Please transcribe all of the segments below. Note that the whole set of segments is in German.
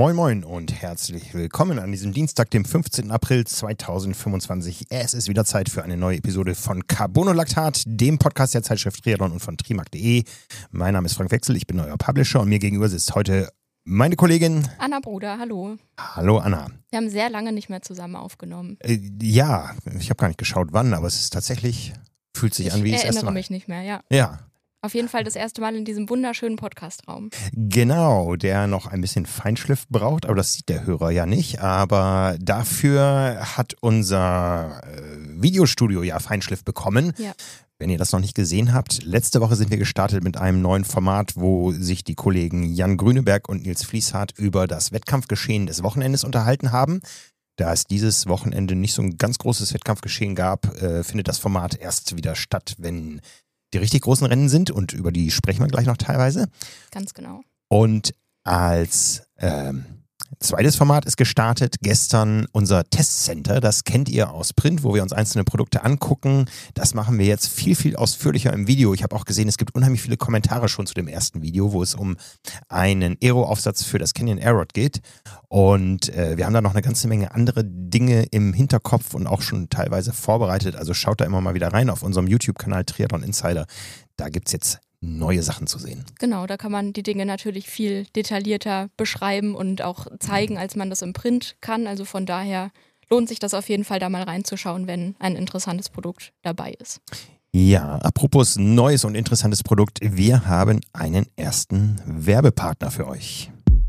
Moin Moin und herzlich willkommen an diesem Dienstag, dem 15. April 2025. Es ist wieder Zeit für eine neue Episode von Carbonolactat, dem Podcast der Zeitschrift Triathlon und von trimark.de. Mein Name ist Frank Wechsel, ich bin euer Publisher und mir gegenüber sitzt heute meine Kollegin Anna Bruder, hallo. Hallo Anna. Wir haben sehr lange nicht mehr zusammen aufgenommen. Ja, ich habe gar nicht geschaut wann, aber es ist tatsächlich, fühlt sich an wie das erste Mal. Ich erinnere mich nicht mehr, ja. Ja. Auf jeden Fall das erste Mal in diesem wunderschönen Podcastraum. Genau, der noch ein bisschen Feinschliff braucht, aber das sieht der Hörer ja nicht. Aber dafür hat unser Videostudio ja Feinschliff bekommen. Ja. Wenn ihr das noch nicht gesehen habt, letzte Woche sind wir gestartet mit einem neuen Format, wo sich die Kollegen Jan Grüneberg und Nils Fließhardt über das Wettkampfgeschehen des Wochenendes unterhalten haben. Da es dieses Wochenende nicht so ein ganz großes Wettkampfgeschehen gab, findet das Format erst wieder statt, wenn die richtig großen Rennen sind, und über die sprechen wir gleich noch teilweise. Ganz genau. Und als zweites Format ist gestartet gestern unser Testcenter. Das kennt ihr aus Print, wo wir uns einzelne Produkte angucken. Das machen wir jetzt viel, viel ausführlicher im Video. Ich habe auch gesehen, es gibt unheimlich viele Kommentare schon zu dem ersten Video, wo es um einen Aero-Aufsatz für das Canyon Airrod geht. Und wir haben da noch eine ganze Menge andere Dinge im Hinterkopf und auch schon teilweise vorbereitet. Also schaut da immer mal wieder rein auf unserem YouTube-Kanal Triathlon Insider. Da gibt es jetzt neue Sachen zu sehen. Genau, da kann man die Dinge natürlich viel detaillierter beschreiben und auch zeigen, als man das im Print kann. Also von daher lohnt sich das auf jeden Fall, da mal reinzuschauen, wenn ein interessantes Produkt dabei ist. Ja, apropos neues und interessantes Produkt, wir haben einen ersten Werbepartner für euch.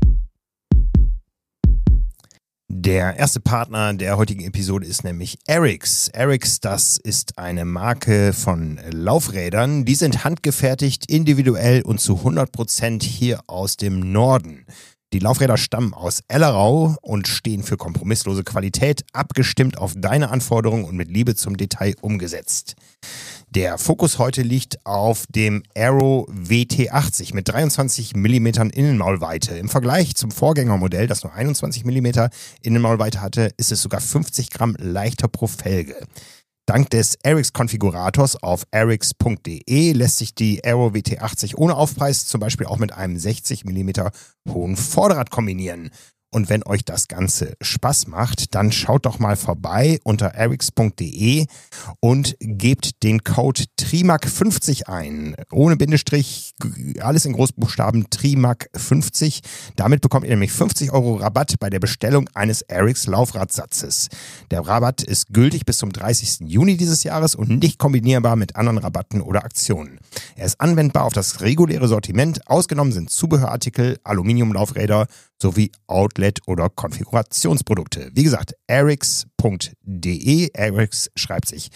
Der erste Partner der heutigen Episode ist nämlich Arix. Arix, das ist eine Marke von Laufrädern. Die sind handgefertigt, individuell und zu 100% hier aus dem Norden. Die Laufräder stammen aus Ellerau und stehen für kompromisslose Qualität, abgestimmt auf deine Anforderungen und mit Liebe zum Detail umgesetzt. Der Fokus heute liegt auf dem Aero WT80 mit 23 mm Innenmaulweite. Im Vergleich zum Vorgängermodell, das nur 21 mm Innenmaulweite hatte, ist es sogar 50 Gramm leichter pro Felge. Dank des Arix-Konfigurators auf arix.de lässt sich die Aero WT80 ohne Aufpreis zum Beispiel auch mit einem 60 mm hohen Vorderrad kombinieren. Und wenn euch das Ganze Spaß macht, dann schaut doch mal vorbei unter arix.de und gebt den Code TRIMAC50 ein. Ohne Bindestrich, alles in Großbuchstaben, TRIMAC50. Damit bekommt ihr nämlich 50 € Rabatt bei der Bestellung eines Arix Laufradsatzes. Der Rabatt ist gültig bis zum 30. Juni dieses Jahres und nicht kombinierbar mit anderen Rabatten oder Aktionen. Er ist anwendbar auf das reguläre Sortiment. Ausgenommen sind Zubehörartikel, Aluminiumlaufräder sowie Outlet- oder Konfigurationsprodukte. Wie gesagt, arix.de. Arix schreibt sich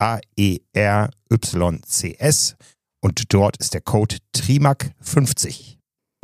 AERYCS und dort ist der Code TRIMAC50.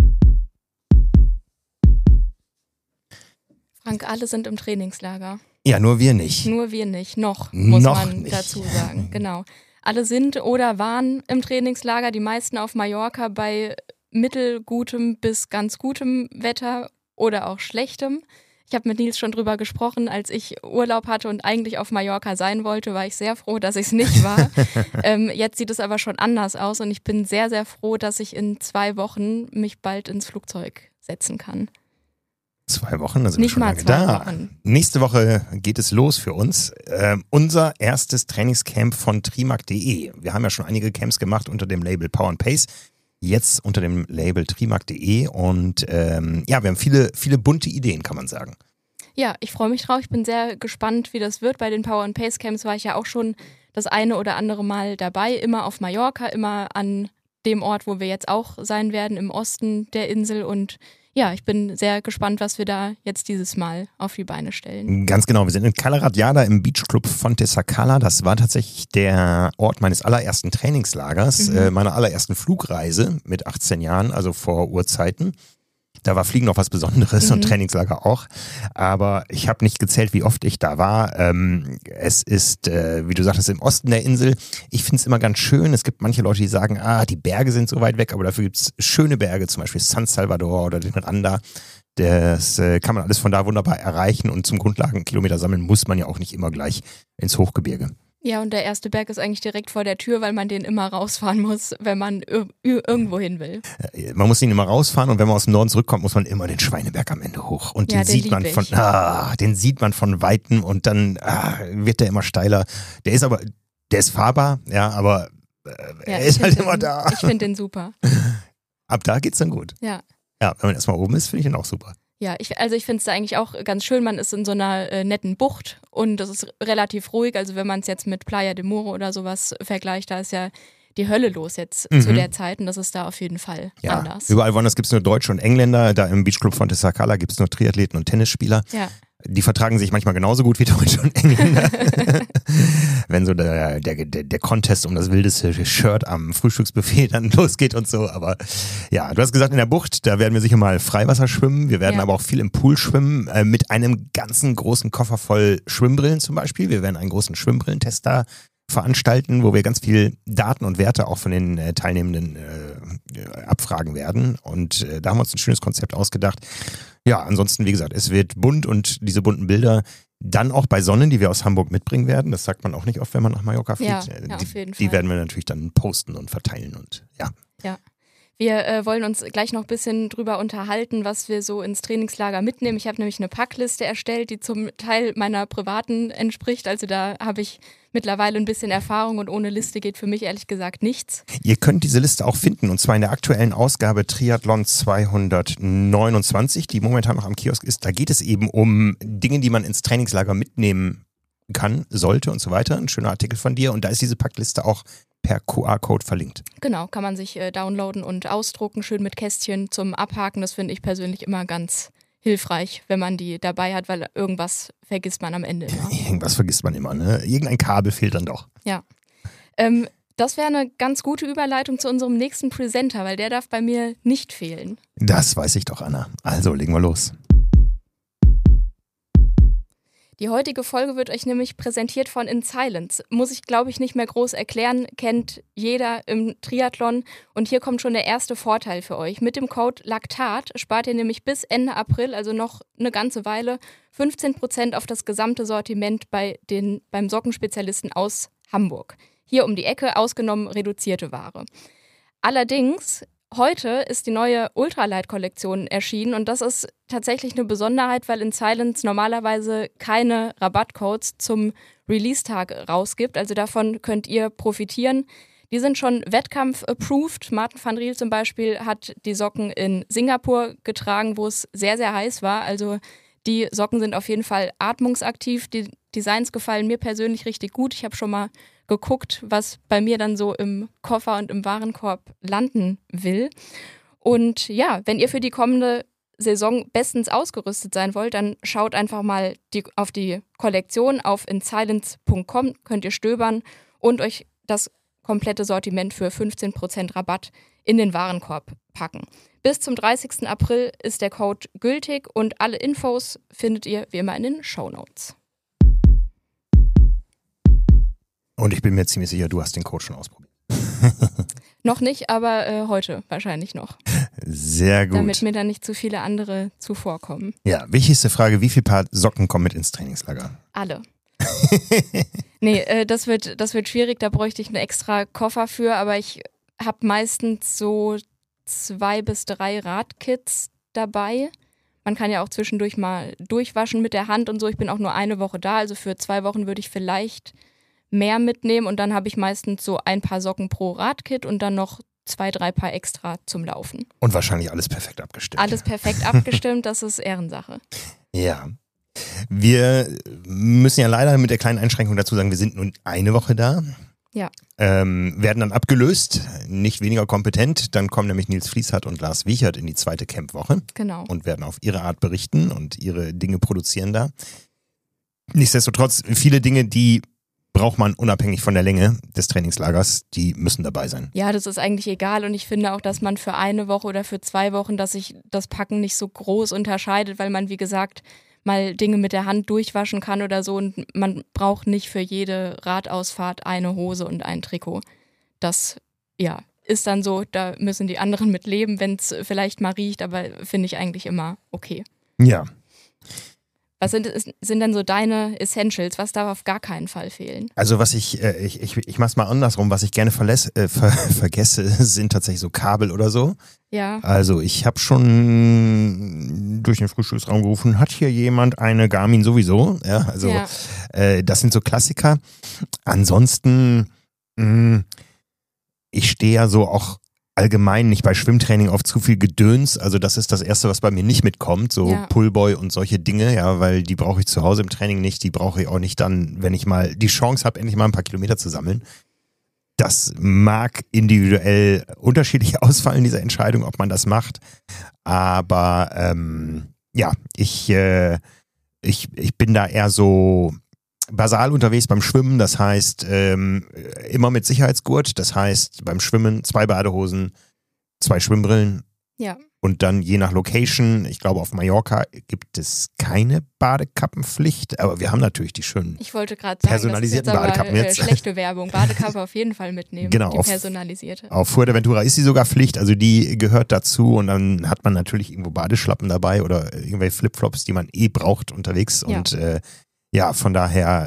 Frank, alle sind im Trainingslager. Ja, nur wir nicht. Nur wir nicht. Noch, muss man nicht. dazu sagen. Genau. Alle sind oder waren im Trainingslager, die meisten auf Mallorca bei mittelgutem bis ganz gutem Wetter oder auch schlechtem. Ich habe mit Nils schon drüber gesprochen, als ich Urlaub hatte und eigentlich auf Mallorca sein wollte, war ich sehr froh, dass ich es nicht war. Jetzt sieht es aber schon anders aus und ich bin sehr, sehr froh, dass ich in 2 Wochen mich bald ins Flugzeug setzen kann. 2 Wochen, also nicht schon mal lange 2 da. Wochen. Nächste Woche geht es los für uns. Unser erstes Trainingscamp von trimark.de. Wir haben ja schon einige Camps gemacht unter dem Label Power and Pace. Jetzt unter dem Label trimark.de und wir haben viele, viele bunte Ideen, kann man sagen. Ja, ich freue mich drauf. Ich bin sehr gespannt, wie das wird. Bei den Power and Pace Camps war ich ja auch schon das eine oder andere Mal dabei. Immer auf Mallorca, immer an dem Ort, wo wir jetzt auch sein werden, im Osten der Insel. Und ja, ich bin sehr gespannt, was wir da jetzt dieses Mal auf die Beine stellen. Ganz genau, wir sind in Cala Ratjada im Beachclub Fonte Sacala. Das war tatsächlich der Ort meines allerersten Trainingslagers, meiner allerersten Flugreise mit 18 Jahren, also vor Urzeiten. Da war Fliegen noch was Besonderes und Trainingslager auch. Aber ich habe nicht gezählt, wie oft ich da war. Es ist, wie du sagtest, im Osten der Insel. Ich finde es immer ganz schön. Es gibt manche Leute, die sagen, die Berge sind so weit weg, aber dafür gibt es schöne Berge, zum Beispiel San Salvador oder den Randa. Das kann man alles von da wunderbar erreichen und zum Grundlagenkilometer sammeln muss man ja auch nicht immer gleich ins Hochgebirge. Ja, und der erste Berg ist eigentlich direkt vor der Tür, weil man den immer rausfahren muss, wenn man irgendwo hin will. Man muss ihn immer rausfahren und wenn man aus dem Norden zurückkommt, muss man immer den Schweineberg am Ende hoch. Und den sieht man von Weitem und dann wird der immer steiler. Der ist fahrbar, ja, aber er ist halt immer da. Ich finde den super. Ab da geht's dann gut. Ja. Ja, wenn man erstmal oben ist, finde ich ihn auch super. Ja, ich finde es da eigentlich auch ganz schön. Man ist in so einer netten Bucht und das ist relativ ruhig. Also wenn man es jetzt mit Playa de Moro oder sowas vergleicht, da ist ja die Hölle los jetzt zu der Zeit und das ist da auf jeden Fall anders. Überall woanders gibt es nur Deutsche und Engländer. Da im Beachclub Fonte Sacala gibt es nur Triathleten und Tennisspieler. Ja. Die vertragen sich manchmal genauso gut wie Deutsche und Engländer. Wenn so der Contest um das wildeste Shirt am Frühstücksbuffet dann losgeht und so. Aber ja, du hast gesagt, in der Bucht, da werden wir sicher mal Freiwasser schwimmen. Wir werden aber auch viel im Pool schwimmen, mit einem ganzen großen Koffer voll Schwimmbrillen zum Beispiel. Wir werden einen großen Schwimmbrilentest da veranstalten, wo wir ganz viel Daten und Werte auch von den Teilnehmenden abfragen werden. Und da haben wir uns ein schönes Konzept ausgedacht. Ja, ansonsten, wie gesagt, es wird bunt und diese bunten Bilder dann auch bei Sonnen, die wir aus Hamburg mitbringen werden. Das sagt man auch nicht oft, wenn man nach Mallorca fliegt. Ja, auf jeden Fall. Die werden wir natürlich dann posten und verteilen und ja. Ja. Wir wollen uns gleich noch ein bisschen drüber unterhalten, was wir so ins Trainingslager mitnehmen. Ich habe nämlich eine Packliste erstellt, die zum Teil meiner privaten entspricht. Also da habe ich mittlerweile ein bisschen Erfahrung und ohne Liste geht für mich ehrlich gesagt nichts. Ihr könnt diese Liste auch finden und zwar in der aktuellen Ausgabe Triathlon 229, die momentan noch am Kiosk ist. Da geht es eben um Dinge, die man ins Trainingslager mitnehmen kann, sollte und so weiter. Ein schöner Artikel von dir und da ist diese Packliste auch per QR-Code verlinkt. Genau, kann man sich downloaden und ausdrucken, schön mit Kästchen zum Abhaken. Das finde ich persönlich immer ganz hilfreich, wenn man die dabei hat, weil irgendwas vergisst man am Ende immer. Irgendwas vergisst man immer, ne? Irgendein Kabel fehlt dann doch. Ja. Das wäre eine ganz gute Überleitung zu unserem nächsten Presenter, weil der darf bei mir nicht fehlen. Das weiß ich doch, Anna. Also, legen wir los. Die heutige Folge wird euch nämlich präsentiert von In Silence. Muss ich, glaube ich, nicht mehr groß erklären, kennt jeder im Triathlon. Und hier kommt schon der erste Vorteil für euch. Mit dem Code LACTAT spart ihr nämlich bis Ende April, also noch eine ganze Weile, 15% auf das gesamte Sortiment beim Sockenspezialisten aus Hamburg. Hier um die Ecke, ausgenommen reduzierte Ware. Allerdings, heute ist die neue Ultralight-Kollektion erschienen und das ist tatsächlich eine Besonderheit, weil In Silence normalerweise keine Rabattcodes zum Release-Tag rausgibt. Also davon könnt ihr profitieren. Die sind schon Wettkampf-approved. Martin van Riel zum Beispiel hat die Socken in Singapur getragen, wo es sehr, sehr heiß war. Also die Socken sind auf jeden Fall atmungsaktiv. Die Designs gefallen mir persönlich richtig gut. Ich habe schon mal geguckt, was bei mir dann so im Koffer und im Warenkorb landen will. Und ja, wenn ihr für die kommende Saison bestens ausgerüstet sein wollt, dann schaut einfach mal auf die Kollektion auf insilence.com, könnt ihr stöbern und euch das komplette Sortiment für 15% Rabatt in den Warenkorb packen. Bis zum 30. April ist der Code gültig und alle Infos findet ihr wie immer in den Shownotes. Und ich bin mir ziemlich sicher, du hast den Code schon ausprobiert. Noch nicht, aber heute wahrscheinlich noch. Sehr gut. Damit mir dann nicht zu viele andere zuvorkommen. Ja, wichtigste Frage, wie viel Paar Socken kommen mit ins Trainingslager? Alle. Nee, das wird schwierig, da bräuchte ich einen extra Koffer für, aber ich habe meistens so 2 bis 3 Radkits dabei. Man kann ja auch zwischendurch mal durchwaschen mit der Hand und so. Ich bin auch nur eine Woche da, also für 2 Wochen würde ich vielleicht mehr mitnehmen und dann habe ich meistens so ein paar Socken pro Radkit und dann noch 2, 3 Paar extra zum Laufen. Und wahrscheinlich alles perfekt abgestimmt. Alles perfekt abgestimmt, das ist Ehrensache. Ja. Wir müssen ja leider mit der kleinen Einschränkung dazu sagen, wir sind nun eine Woche da. Ja. Werden dann abgelöst, nicht weniger kompetent. Dann kommen nämlich Nils Fließhardt und Lars Wiechert in die zweite Campwoche. Genau. Und werden auf ihre Art berichten und ihre Dinge produzieren da. Nichtsdestotrotz, viele Dinge, die braucht man unabhängig von der Länge des Trainingslagers, die müssen dabei sein. Ja, das ist eigentlich egal und ich finde auch, dass man für eine Woche oder für 2 Wochen, dass sich das Packen nicht so groß unterscheidet, weil man, wie gesagt, mal Dinge mit der Hand durchwaschen kann oder so und man braucht nicht für jede Radausfahrt eine Hose und ein Trikot. Das, ja, ist dann so, da müssen die anderen mit leben, wenn es vielleicht mal riecht, aber finde ich eigentlich immer okay. Ja. Was sind denn so deine Essentials? Was darf auf gar keinen Fall fehlen? Also was ich mach's mal andersrum, was ich gerne vergesse, sind tatsächlich so Kabel oder so. Ja. Also ich habe schon durch den Frühstücksraum gerufen, hat hier jemand eine Garmin sowieso? Ja, also das sind so Klassiker. Ansonsten, ich stehe ja so auch allgemein nicht bei Schwimmtraining auf zu viel Gedöns. Also das ist das Erste, was bei mir nicht mitkommt. So Pullboy und solche Dinge, ja, weil die brauche ich zu Hause im Training nicht. Die brauche ich auch nicht dann, wenn ich mal die Chance habe, endlich mal ein paar Kilometer zu sammeln. Das mag individuell unterschiedlich ausfallen, diese Entscheidung, ob man das macht. Aber ich bin da eher so basal unterwegs beim Schwimmen, das heißt immer mit Sicherheitsgurt, das heißt beim Schwimmen 2 Badehosen, 2 Schwimmbrillen und dann je nach Location, ich glaube auf Mallorca gibt es keine Badekappenpflicht, aber wir haben natürlich die schönen personalisierten Badekappen jetzt. Schlechte Werbung, Badekappe auf jeden Fall mitnehmen, genau, die personalisierte. Auf Fuerteventura ist sie sogar Pflicht, also die gehört dazu und dann hat man natürlich irgendwo Badeschlappen dabei oder irgendwelche Flipflops, die man braucht unterwegs und von daher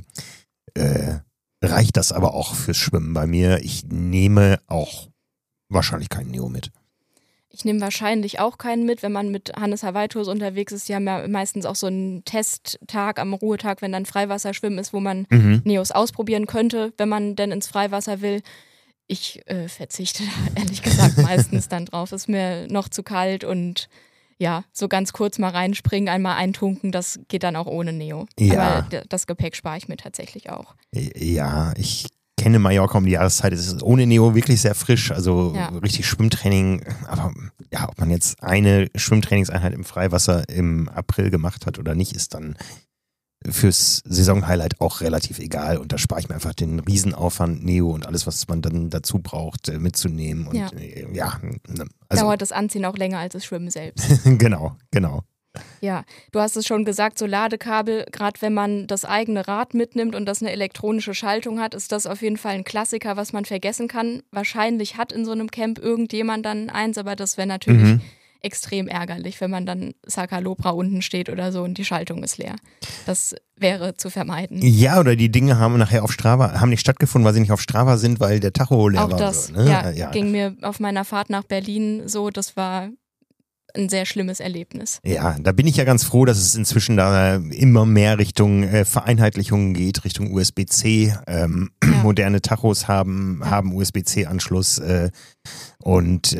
reicht das aber auch fürs Schwimmen bei mir. Ich nehme auch wahrscheinlich keinen Neo mit. Ich nehme wahrscheinlich auch keinen mit, wenn man mit Hannes Hawaii Tours unterwegs ist. Die haben ja meistens auch so einen Testtag am Ruhetag, wenn dann Freiwasserschwimmen ist, wo man Neos ausprobieren könnte, wenn man denn ins Freiwasser will. Ich verzichte da ehrlich gesagt meistens dann drauf. Ist mir noch zu kalt und so ganz kurz mal reinspringen, einmal eintunken, das geht dann auch ohne Neo. Ja. Aber das Gepäck spare ich mir tatsächlich auch. Ja, ich kenne Mallorca um die Jahreszeit, es ist ohne Neo wirklich sehr frisch, also richtig Schwimmtraining, aber ob man jetzt eine Schwimmtrainingseinheit im Freiwasser im April gemacht hat oder nicht, ist dann fürs Saisonhighlight auch relativ egal und da spare ich mir einfach den Riesenaufwand Neo und alles, was man dann dazu braucht, mitzunehmen und also dauert das Anziehen auch länger als das Schwimmen selbst. Genau. Ja, du hast es schon gesagt, so Ladekabel, gerade wenn man das eigene Rad mitnimmt und das eine elektronische Schaltung hat, ist das auf jeden Fall ein Klassiker, was man vergessen kann. Wahrscheinlich hat in so einem Camp irgendjemand dann eins, aber das wäre natürlich extrem ärgerlich, wenn man dann Sakalobra unten steht oder so und die Schaltung ist leer. Das wäre zu vermeiden. Ja, oder die Dinge haben nachher auf Strava, haben nicht stattgefunden, weil sie nicht auf Strava sind, weil der Tacho leer war. Auch das, so, ne? Ging mir auf meiner Fahrt nach Berlin so, das war ein sehr schlimmes Erlebnis. Ja, da bin ich ja ganz froh, dass es inzwischen da immer mehr Richtung Vereinheitlichung geht, Richtung USB-C. Moderne Tachos haben USB-C-Anschluss und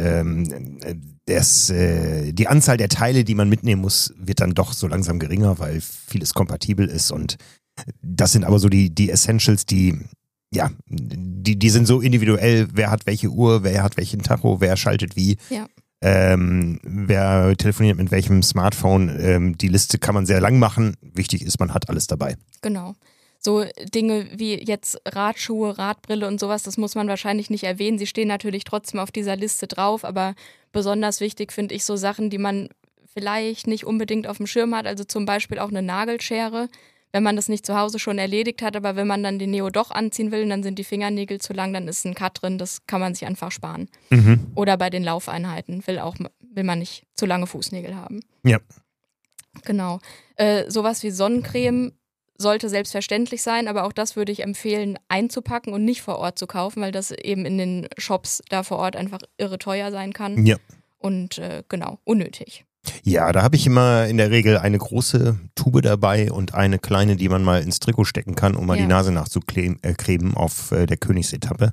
die Anzahl der Teile, die man mitnehmen muss, wird dann doch so langsam geringer, weil vieles kompatibel ist und das sind aber so die Essentials, die sind so individuell, wer hat welche Uhr, wer hat welchen Tacho, wer schaltet wie. Ja. Wer telefoniert mit welchem Smartphone, die Liste kann man sehr lang machen. Wichtig ist, man hat alles dabei. Genau. So Dinge wie jetzt Radschuhe, Radbrille und sowas, das muss man wahrscheinlich nicht erwähnen. Sie stehen natürlich trotzdem auf dieser Liste drauf, aber besonders wichtig finde ich so Sachen, die man vielleicht nicht unbedingt auf dem Schirm hat, also zum Beispiel auch eine Nagelschere. Wenn man das nicht zu Hause schon erledigt hat, aber wenn man dann den Neo doch anziehen will, dann sind die Fingernägel zu lang, dann ist ein Cut drin, das kann man sich einfach sparen. Oder bei den Laufeinheiten will man nicht zu lange Fußnägel haben. Ja. Genau. Sowas wie Sonnencreme sollte selbstverständlich sein, aber auch das würde ich empfehlen einzupacken und nicht vor Ort zu kaufen, weil das eben in den Shops da vor Ort einfach irre teuer sein kann. Ja. Und unnötig. Ja, da habe ich immer in der Regel eine große Tube dabei und eine kleine, die man mal ins Trikot stecken kann, um mal die Nase nachzukleben auf der Königsetappe,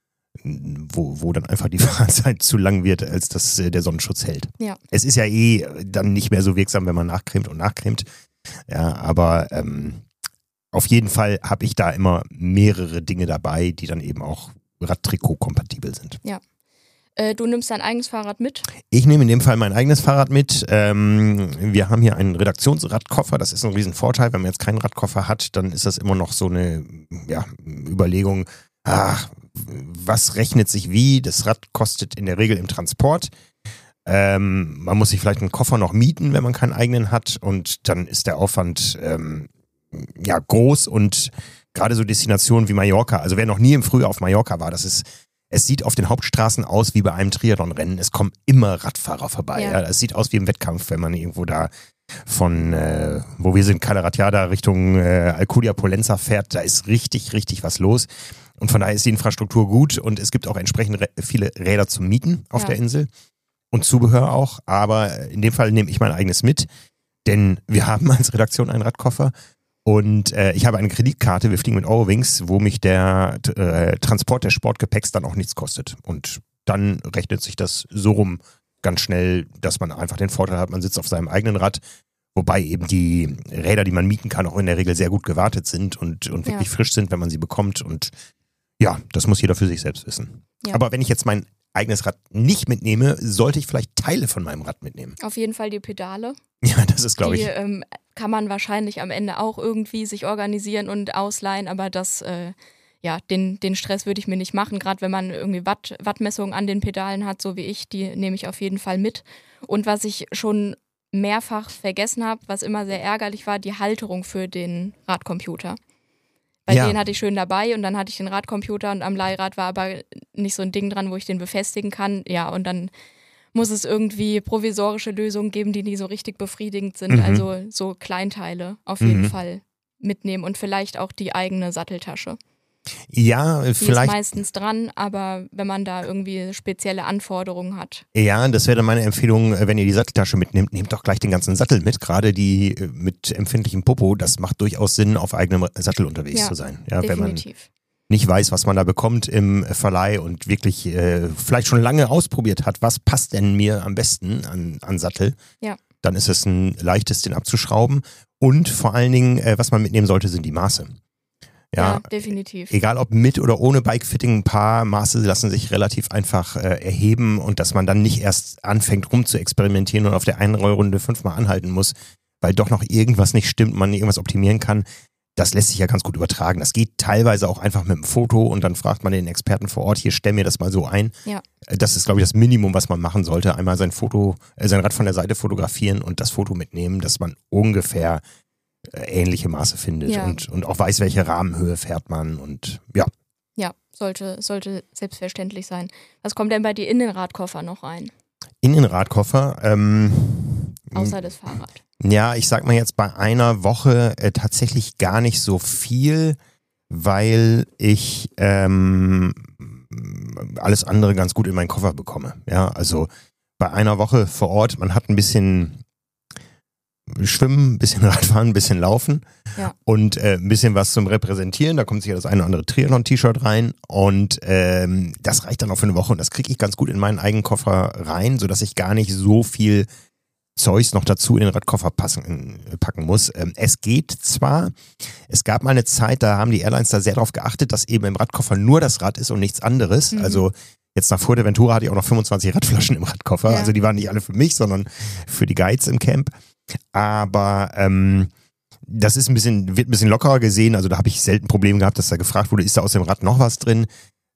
wo dann einfach die Fahrzeit zu lang wird, als dass der Sonnenschutz hält. Ja. Es ist ja dann nicht mehr so wirksam, wenn man nachcremt. Ja, aber auf jeden Fall habe ich da immer mehrere Dinge dabei, die dann eben auch Radtrikot-kompatibel sind. Ja. Du nimmst dein eigenes Fahrrad mit? Ich nehme in dem Fall mein eigenes Fahrrad mit. Wir haben hier einen Redaktionsradkoffer. Das ist ein Riesenvorteil. Wenn man jetzt keinen Radkoffer hat, dann ist das immer noch so eine Überlegung, was rechnet sich wie? Das Rad kostet in der Regel im Transport. Man muss sich vielleicht einen Koffer noch mieten, wenn man keinen eigenen hat. Und dann ist der Aufwand groß. Und gerade so Destinationen wie Mallorca, also wer noch nie im Frühjahr auf Mallorca war, es sieht auf den Hauptstraßen aus wie bei einem Triathlonrennen. Es kommen immer Radfahrer vorbei. Ja. Es sieht aus wie im Wettkampf, wenn man irgendwo da wo wir sind, Calaratiada Richtung Alcudia Pollenza fährt, da ist richtig, richtig was los. Und von daher ist die Infrastruktur gut und es gibt auch entsprechend viele Räder zum Mieten auf der Insel und Zubehör auch. Aber in dem Fall nehme ich mein eigenes mit, denn wir haben als Redaktion einen Radkoffer und ich habe eine Kreditkarte, wir fliegen mit Eurowings, wo mich der Transport des Sportgepäcks dann auch nichts kostet. Und dann rechnet sich das so rum ganz schnell, dass man einfach den Vorteil hat, man sitzt auf seinem eigenen Rad, wobei eben die Räder, die man mieten kann, auch in der Regel sehr gut gewartet sind und wirklich frisch sind, wenn man sie bekommt. Und ja, das muss jeder für sich selbst wissen. Ja. Aber wenn ich jetzt mein eigenes Rad nicht mitnehme, sollte ich vielleicht Teile von meinem Rad mitnehmen. Auf jeden Fall die Pedale. Ja, das ist, glaube ich. Die kann man wahrscheinlich am Ende auch irgendwie sich organisieren und ausleihen, aber das, den Stress würde ich mir nicht machen. Gerade wenn man irgendwie Wattmessungen an den Pedalen hat, so wie ich, die nehme ich auf jeden Fall mit. Und was ich schon mehrfach vergessen habe, was immer sehr ärgerlich war, die Halterung für den Radcomputer. Bei denen hatte ich schön dabei und dann hatte ich den Radcomputer und am Leihrad war aber nicht so ein Ding dran, wo ich den befestigen kann. Ja, und dann muss es irgendwie provisorische Lösungen geben, die nie so richtig befriedigend sind. Also so Kleinteile auf jeden Fall mitnehmen und vielleicht auch die eigene Satteltasche. Ja, die vielleicht. ist meistens dran, aber wenn man da irgendwie spezielle Anforderungen hat. Ja, das wäre dann meine Empfehlung, wenn ihr die Satteltasche mitnehmt, nehmt doch gleich den ganzen Sattel mit, gerade die mit empfindlichem Popo, das macht durchaus Sinn, auf eigenem Sattel unterwegs zu sein. Ja, definitiv. Wenn man nicht weiß, was man da bekommt im Verleih und wirklich vielleicht schon lange ausprobiert hat, was passt denn mir am besten an Sattel, dann ist es ein leichtes, den abzuschrauben. Und vor allen Dingen, was man mitnehmen sollte, sind die Maße. Ja, definitiv. Egal ob mit oder ohne Bikefitting, ein paar Maße lassen sich relativ einfach erheben und dass man dann nicht erst anfängt rum zu experimentieren und auf der einen Rollrunde 5-mal anhalten muss, weil doch noch irgendwas nicht stimmt, man irgendwas optimieren kann, das lässt sich ja ganz gut übertragen. Das geht teilweise auch einfach mit einem Foto und dann fragt man den Experten vor Ort, hier stell mir das mal so ein. Ja. Das ist, glaube ich, das Minimum, was man machen sollte. Einmal sein Rad von der Seite fotografieren und das Foto mitnehmen, dass man ungefähr ähnliche Maße findet und auch weiß, welche Rahmenhöhe fährt man und ja. Ja, sollte selbstverständlich sein. Was kommt denn bei dir in den Radkoffer noch rein? In den Radkoffer? Außer das Fahrrad. Ja, ich sag mal jetzt bei einer Woche tatsächlich gar nicht so viel, weil ich alles andere ganz gut in meinen Koffer bekomme. Ja, also bei einer Woche vor Ort, man hat ein bisschen Schwimmen, ein bisschen Radfahren, ein bisschen Laufen und ein bisschen was zum Repräsentieren. Da kommt sicher das eine oder andere Triathlon-T-Shirt rein und das reicht dann auch für eine Woche und das kriege ich ganz gut in meinen eigenen Koffer rein, sodass ich gar nicht so viel Zeugs noch dazu in den Radkoffer packen muss. Es geht zwar, es gab mal eine Zeit, da haben die Airlines da sehr darauf geachtet, dass eben im Radkoffer nur das Rad ist und nichts anderes. Also jetzt nach Fuerteventura hatte ich auch noch 25 Radflaschen im Radkoffer. Ja. Also die waren nicht alle für mich, sondern für die Guides im Camp. Aber das ist wird ein bisschen lockerer gesehen. Also da habe ich selten Probleme gehabt, dass da gefragt wurde, ist da aus dem Rad noch was drin?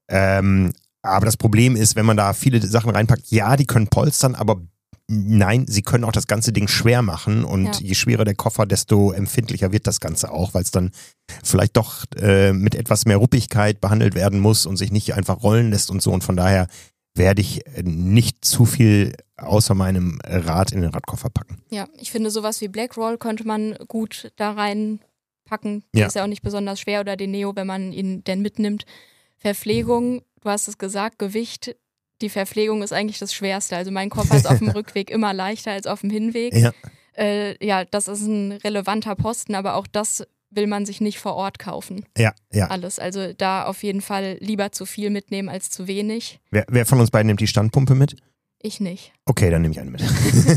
Aber das Problem ist, wenn man da viele Sachen reinpackt, ja, die können polstern, aber nein, sie können auch das ganze Ding schwer machen und je schwerer der Koffer, desto empfindlicher wird das Ganze auch, weil es dann vielleicht doch mit etwas mehr Ruppigkeit behandelt werden muss und sich nicht einfach rollen lässt und so. Und von daher werde ich nicht zu viel außer meinem Rad in den Radkoffer packen. Ja, ich finde sowas wie Blackroll könnte man gut da reinpacken. Der ist ja auch nicht besonders schwer oder den Neo, wenn man ihn denn mitnimmt. Verpflegung, du hast es gesagt, Gewicht. Die Verpflegung ist eigentlich das Schwerste. Also mein Koffer ist auf dem Rückweg immer leichter als auf dem Hinweg. Ja, das ist ein relevanter Posten, aber auch das will man sich nicht vor Ort kaufen. Ja. Alles. Also da auf jeden Fall lieber zu viel mitnehmen als zu wenig. Wer von uns beiden nimmt die Standpumpe mit? Ich nicht. Okay, dann nehme ich eine mit.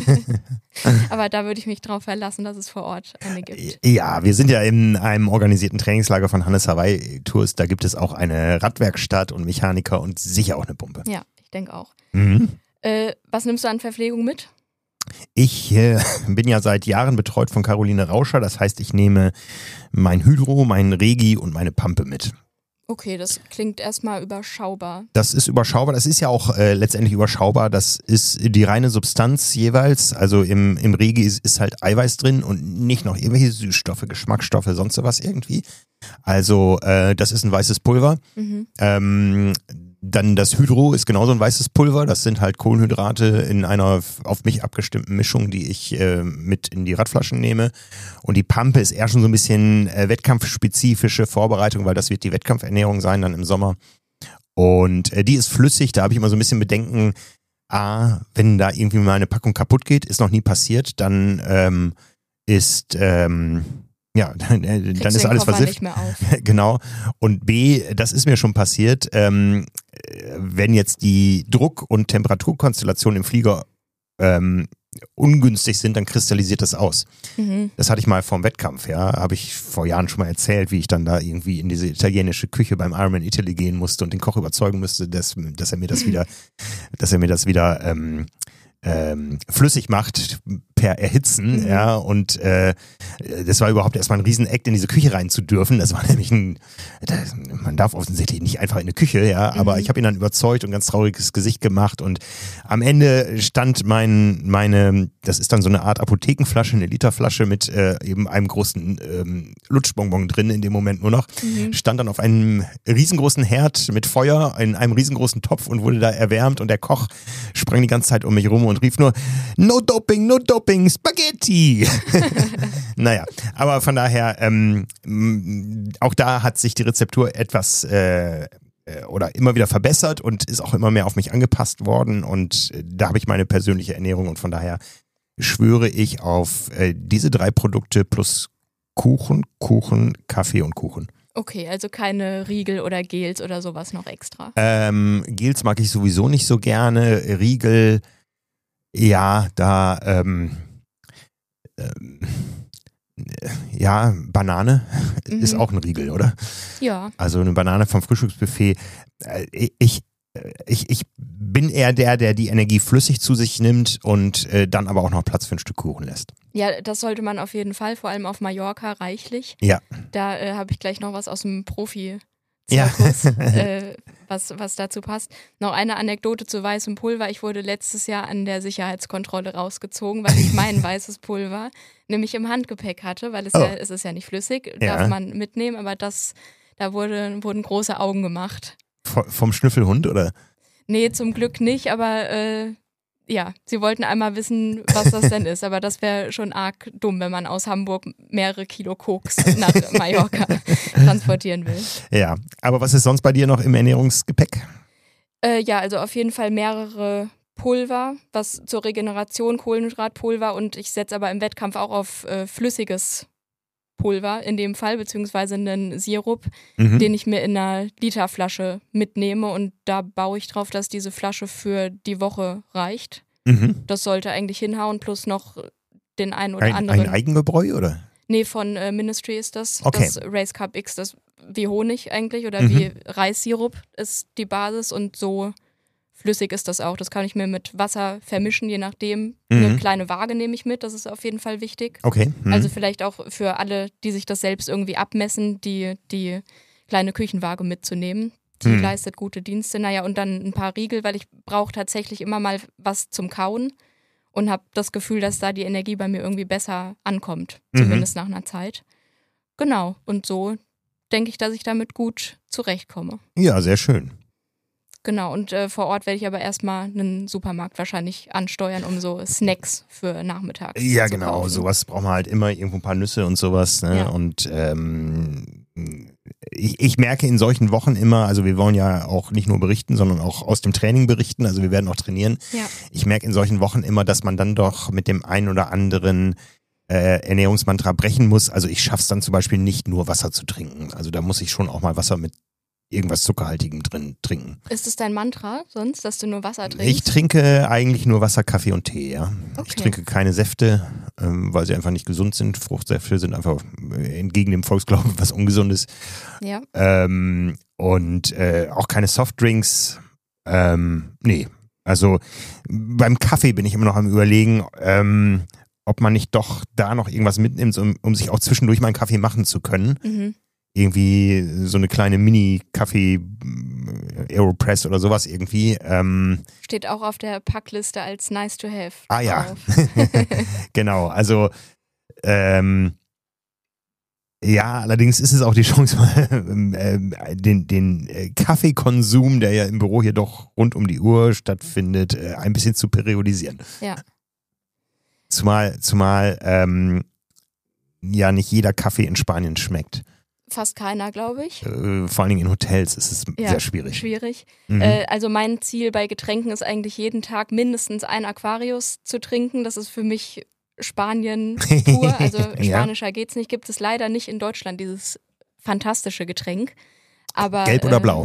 Aber da würde ich mich drauf verlassen, dass es vor Ort eine gibt. Ja, wir sind ja in einem organisierten Trainingslager von Hannes Hawaii Tours. Da gibt es auch eine Radwerkstatt und Mechaniker und sicher auch eine Pumpe. Ja, ich denke auch. Was nimmst du an Verpflegung mit? Ich bin ja seit Jahren betreut von Caroline Rauscher. Das heißt, ich nehme mein Hydro, meinen Regi und meine Pampe mit. Okay, das klingt erstmal überschaubar. Das ist überschaubar, das ist ja auch letztendlich überschaubar. Das ist die reine Substanz jeweils. Also im Regi ist halt Eiweiß drin und nicht noch irgendwelche Süßstoffe, Geschmacksstoffe, sonst was irgendwie. Also das ist ein weißes Pulver. Dann das Hydro ist genauso ein weißes Pulver. Das sind halt Kohlenhydrate in einer auf mich abgestimmten Mischung, die ich mit in die Radflaschen nehme. Und die Pampe ist eher schon so ein bisschen wettkampfspezifische Vorbereitung, weil das wird die Wettkampfernährung sein dann im Sommer. Und die ist flüssig, da habe ich immer so ein bisschen Bedenken, wenn da irgendwie mal eine Packung kaputt geht, ist noch nie passiert, dann ist dann ist alles versifft. Nicht mehr auf. Genau. Und B, das ist mir schon passiert, wenn jetzt die Druck- und Temperaturkonstellationen im Flieger ungünstig sind, dann kristallisiert das aus. Mhm. Das hatte ich mal vorm Wettkampf, ja, habe ich vor Jahren schon mal erzählt, wie ich dann da irgendwie in diese italienische Küche beim Ironman Italy gehen musste und den Koch überzeugen musste, dass er mir das wieder flüssig macht per Erhitzen, ja, und das war überhaupt erstmal ein Riesenakt, in diese Küche rein zu dürfen. Das war nämlich man darf offensichtlich nicht einfach in eine Küche, ja, aber ich habe ihn dann überzeugt und ein ganz trauriges Gesicht gemacht und am Ende stand das ist dann so eine Art Apothekenflasche, eine Literflasche mit eben einem großen Lutschbonbon drin in dem Moment nur noch, stand dann auf einem riesengroßen Herd mit Feuer in einem riesengroßen Topf und wurde da erwärmt und der Koch sprang die ganze Zeit um mich rum und rief nur, no doping, Spaghetti. Naja, aber von daher, auch da hat sich die Rezeptur etwas oder immer wieder verbessert und ist auch immer mehr auf mich angepasst worden und da habe ich meine persönliche Ernährung und von daher schwöre ich auf diese 3 Produkte plus Kuchen, Kaffee und Kuchen. Okay, also keine Riegel oder Gels oder sowas noch extra. Gels mag ich sowieso nicht so gerne. Riegel, ja, Banane ist auch ein Riegel, oder? Ja. Also eine Banane vom Frühstücksbuffet. Ich bin eher der die Energie flüssig zu sich nimmt und dann aber auch noch Platz für ein Stück Kuchen lässt. Ja, das sollte man auf jeden Fall, vor allem auf Mallorca reichlich. Ja. Da habe ich gleich noch was aus dem Profi-Zirkus, was dazu passt. Noch eine Anekdote zu weißem Pulver. Ich wurde letztes Jahr an der Sicherheitskontrolle rausgezogen, weil ich mein weißes Pulver nämlich im Handgepäck hatte, weil es ist ja nicht flüssig, darf man mitnehmen, aber da wurden große Augen gemacht. Vom Schnüffelhund, oder? Nee, zum Glück nicht, aber sie wollten einmal wissen, was das denn ist. Aber das wäre schon arg dumm, wenn man aus Hamburg mehrere Kilo Koks nach Mallorca transportieren will. Ja, aber was ist sonst bei dir noch im Ernährungsgepäck? Also auf jeden Fall mehrere Pulver, was zur Regeneration, Kohlenhydratpulver und ich setze aber im Wettkampf auch auf flüssiges Pulver in dem Fall, beziehungsweise einen Sirup, den ich mir in einer Literflasche mitnehme und da baue ich drauf, dass diese Flasche für die Woche reicht. Das sollte eigentlich hinhauen, plus noch den einen oder anderen. Ein Eigengebräu, oder? Nee, von Ministry ist das. Okay. Das Race Cup X, das wie Honig eigentlich oder wie Reissirup ist die Basis und so flüssig ist das auch. Das kann ich mir mit Wasser vermischen, je nachdem. Eine kleine Waage nehme ich mit, das ist auf jeden Fall wichtig. Okay. Also vielleicht auch für alle, die sich das selbst irgendwie abmessen, die kleine Küchenwaage mitzunehmen. Die leistet gute Dienste. Naja, und dann ein paar Riegel, weil ich brauche tatsächlich immer mal was zum Kauen und habe das Gefühl, dass da die Energie bei mir irgendwie besser ankommt, zumindest nach einer Zeit. Genau, und so denke ich, dass ich damit gut zurechtkomme. Ja, sehr schön. Genau, und vor Ort werde ich aber erstmal einen Supermarkt wahrscheinlich ansteuern, um so Snacks für nachmittags ja, zu genau, kaufen. sowas braucht man halt immer, irgendwo ein paar Nüsse und sowas. Ne? Ja. Und ich merke in solchen Wochen immer, also wir wollen ja auch nicht nur berichten, sondern auch aus dem Training berichten, also wir werden auch trainieren. Ja. Ich merke in solchen Wochen immer, dass man dann doch mit dem einen oder anderen Ernährungsmantra brechen muss. Also ich schaffe es dann zum Beispiel nicht nur Wasser zu trinken. Also da muss ich schon auch mal Wasser mit irgendwas Zuckerhaltigem drin trinken. Ist es dein Mantra sonst, dass du nur Wasser trinkst? Ich trinke eigentlich nur Wasser, Kaffee und Tee, ja. Okay. Ich trinke keine Säfte, weil sie einfach nicht gesund sind. Fruchtsäfte sind einfach entgegen dem Volksglauben was Ungesundes. Ja. Und auch keine Softdrinks. Nee. Also beim Kaffee bin ich immer noch am Überlegen, ob man nicht doch da noch irgendwas mitnimmt, um sich auch zwischendurch mal einen Kaffee machen zu können. Irgendwie so eine kleine Mini-Kaffee-Aeropress oder sowas irgendwie. Steht auch auf der Packliste als nice to have. Ja, genau. Also Ja, allerdings ist es auch die Chance, den Kaffeekonsum, der ja im Büro hier doch rund um die Uhr stattfindet, ein bisschen zu periodisieren. Ja. Zumal ja nicht jeder Kaffee in Spanien schmeckt. Fast keiner, glaube ich. Vor allen Dingen in Hotels ist es sehr schwierig. Schwierig. Mhm. Also mein Ziel bei Getränken ist eigentlich jeden Tag mindestens ein Aquarius zu trinken. Das ist für mich Spanien pur. Also spanischer geht's nicht. Gibt es leider nicht in Deutschland, dieses fantastische Getränk. Aber, Gelb oder blau?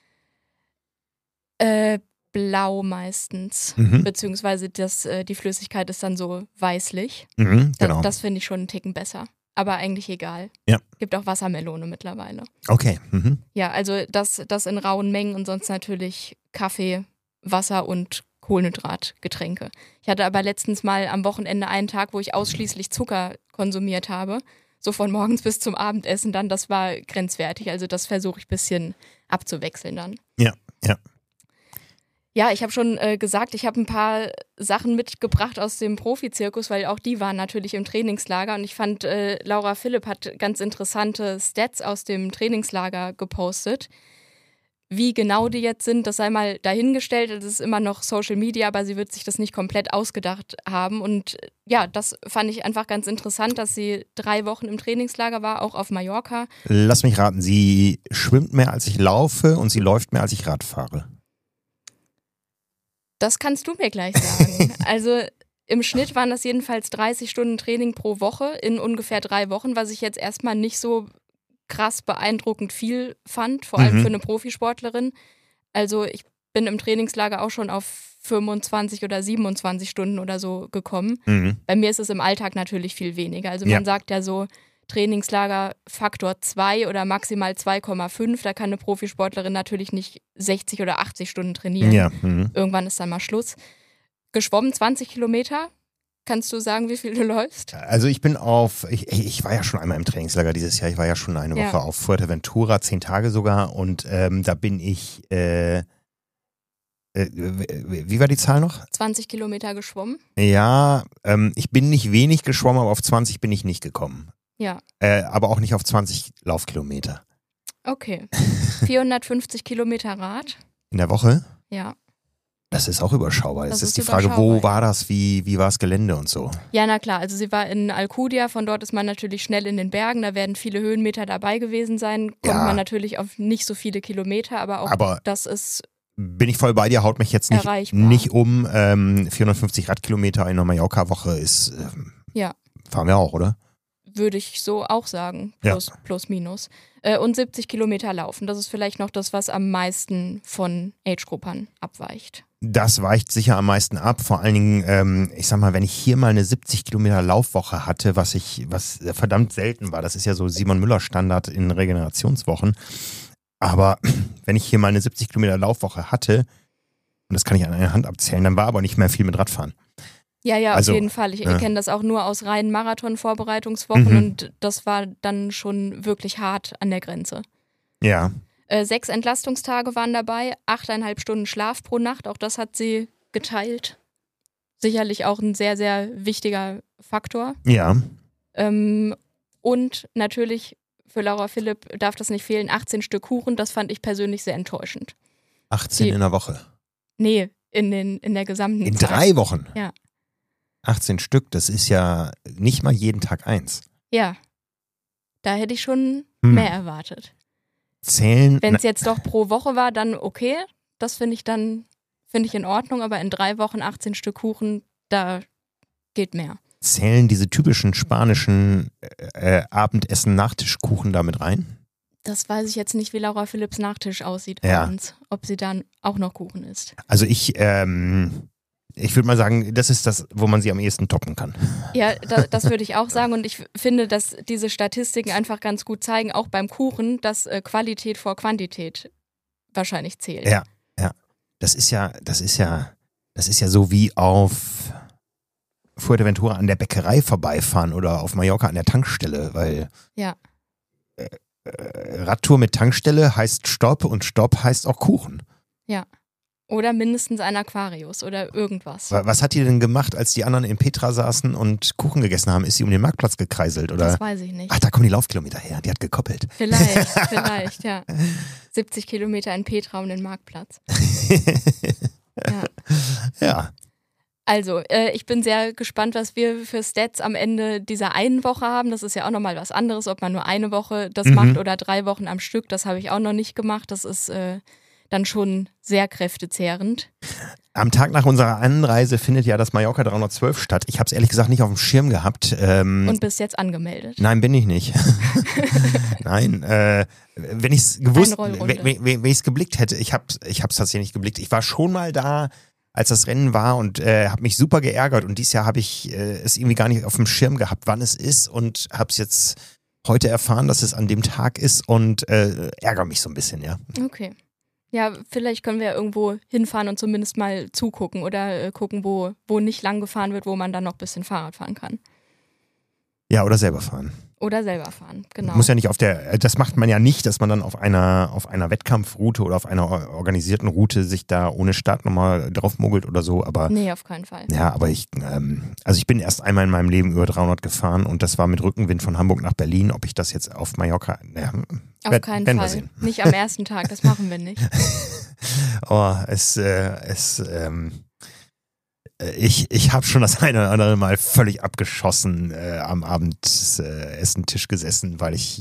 Blau meistens. Beziehungsweise die Flüssigkeit ist dann so weißlich. Genau. Das finde ich schon einen Ticken besser. Aber eigentlich egal. Ja. Gibt auch Wassermelone mittlerweile. Okay. Ja, also das in rauen Mengen und sonst natürlich Kaffee, Wasser und Kohlenhydratgetränke. Ich hatte aber letztens mal am Wochenende einen Tag, wo ich ausschließlich Zucker konsumiert habe. So von morgens bis zum Abendessen dann. Das war grenzwertig. Also das versuche ich ein bisschen abzuwechseln dann. Ja. Ja, ich habe schon gesagt, ich habe ein paar Sachen mitgebracht aus dem Profizirkus, weil auch die waren natürlich im Trainingslager und ich fand, Laura Philipp hat ganz interessante Stats aus dem Trainingslager gepostet. Wie genau die jetzt sind, das sei mal dahingestellt, das ist immer noch Social Media, aber sie wird sich das nicht komplett ausgedacht haben und ja, das fand ich einfach ganz interessant, dass sie 3 Wochen im Trainingslager war, auch auf Mallorca. Lass mich raten, sie schwimmt mehr als ich laufe und sie läuft mehr als ich Rad fahre. Das kannst du mir gleich sagen. Also im Schnitt waren das jedenfalls 30 Stunden Training pro Woche in ungefähr 3 Wochen, was ich jetzt erstmal nicht so krass beeindruckend viel fand, vor allem für eine Profisportlerin. Also ich bin im Trainingslager auch schon auf 25 oder 27 Stunden oder so gekommen. Bei mir ist es im Alltag natürlich viel weniger. Also man sagt ja so, Trainingslager Faktor 2 oder maximal 2,5. Da kann eine Profisportlerin natürlich nicht 60 oder 80 Stunden trainieren. Ja. Irgendwann ist dann mal Schluss. Geschwommen 20 Kilometer. Kannst du sagen, wie viel du läufst? Also ich war ja schon einmal im Trainingslager dieses Jahr. Ich war ja schon eine Woche auf Fuerteventura, 10 Tage sogar. Und da bin ich, wie war die Zahl noch? 20 Kilometer geschwommen. Ja, ich bin nicht wenig geschwommen, aber auf 20 bin ich nicht gekommen. Ja. Aber auch nicht auf 20 Laufkilometer. Okay. 450 Kilometer Rad. In der Woche? Ja. Das ist auch überschaubar. Das Jetzt ist die überschaubar. Frage, wo war das, wie war das Gelände und so? Ja, na klar. Also sie war in Alcudia, von dort ist man natürlich schnell in den Bergen, da werden viele Höhenmeter dabei gewesen sein. Kommt man natürlich auf nicht so viele Kilometer, aber das ist bin ich voll bei dir, haut mich jetzt nicht um. 450 Radkilometer in einer Mallorca-Woche ist, fahren wir auch, oder? Würde ich so auch sagen, plus minus. Und 70 Kilometer laufen, das ist vielleicht noch das, was am meisten von Age-Gruppern abweicht. Das weicht sicher am meisten ab, vor allen Dingen, ich sag mal, wenn ich hier mal eine 70 Kilometer Laufwoche hatte, was verdammt selten war, das ist ja so Simon Müller Standard in Regenerationswochen, aber wenn ich hier mal eine 70 Kilometer Laufwoche hatte, und das kann ich an einer Hand abzählen, dann war aber nicht mehr viel mit Radfahren. Ja, also, auf jeden Fall. Ich kenne das auch nur aus reinen Marathon-Vorbereitungswochen und das war dann schon wirklich hart an der Grenze. Ja. 6 Entlastungstage waren dabei, 8,5 Stunden Schlaf pro Nacht, auch das hat sie geteilt. Sicherlich auch ein sehr, sehr wichtiger Faktor. Ja. Und natürlich, für Laura Philipp darf das nicht fehlen, 18 Stück Kuchen, das fand ich persönlich sehr enttäuschend. 18 in der Woche? Nee, in der gesamten In Zeit. 3 Wochen? Ja. 18 Stück, das ist ja nicht mal jeden Tag 1. Ja, da hätte ich schon mehr erwartet. Wenn es jetzt doch pro Woche war, dann okay, das finde ich in Ordnung, aber in 3 Wochen 18 Stück Kuchen, da geht mehr. Zählen diese typischen spanischen Abendessen-Nachtischkuchen damit rein? Das weiß ich jetzt nicht, wie Laura Philipps Nachtisch aussieht abends, ob sie dann auch noch Kuchen isst. Also ich würde mal sagen, das ist das, wo man sie am ehesten toppen kann. Ja, das würde ich auch sagen und ich finde, dass diese Statistiken einfach ganz gut zeigen, auch beim Kuchen, dass Qualität vor Quantität wahrscheinlich zählt. Ja. Das ist ja so wie auf Fuerteventura an der Bäckerei vorbeifahren oder auf Mallorca an der Tankstelle, weil Radtour mit Tankstelle heißt Stopp und Stopp heißt auch Kuchen. Ja. Oder mindestens ein Aquarius oder irgendwas. Was hat die denn gemacht, als die anderen in Petra saßen und Kuchen gegessen haben? Ist sie um den Marktplatz gekreiselt? Oder? Das weiß ich nicht. Ach, da kommen die Laufkilometer her. Die hat gekoppelt. Vielleicht, ja. 70 Kilometer in Petra um den Marktplatz. Ja. Also, ich bin sehr gespannt, was wir für Stats am Ende dieser einen Woche haben. Das ist ja auch nochmal was anderes, ob man nur eine Woche das macht oder 3 Wochen am Stück. Das habe ich auch noch nicht gemacht. Das ist dann schon sehr kräftezehrend. Am Tag nach unserer Anreise findet ja das Mallorca 312 statt. Ich habe es ehrlich gesagt nicht auf dem Schirm gehabt. Und bist jetzt angemeldet? Nein, bin ich nicht. Nein, wenn ich es gewusst, wenn ich es geblickt hätte, ich habe es tatsächlich nicht geblickt. Ich war schon mal da, als das Rennen war und habe mich super geärgert und dieses Jahr habe ich es irgendwie gar nicht auf dem Schirm gehabt, wann es ist und habe es jetzt heute erfahren, dass es an dem Tag ist und ärgere mich so ein bisschen, ja. Okay. Ja, vielleicht können wir ja irgendwo hinfahren und zumindest mal zugucken oder gucken, wo nicht lang gefahren wird, wo man dann noch ein bisschen Fahrrad fahren kann. Ja, oder selber fahren. Oder selber fahren, genau. Muss ja nicht das macht man ja nicht, dass man dann auf einer Wettkampfroute oder auf einer organisierten Route sich da ohne Start nochmal draufmogelt oder so, aber. Nee, auf keinen Fall. Ja, aber ich bin erst einmal in meinem Leben über 300 gefahren und das war mit Rückenwind von Hamburg nach Berlin. Ob ich das jetzt auf Mallorca, auf keinen Fall. Wir sehen. Nicht am ersten Tag, das machen wir nicht. Ich habe schon das eine oder andere Mal völlig abgeschossen am Abendessen-Tisch gesessen,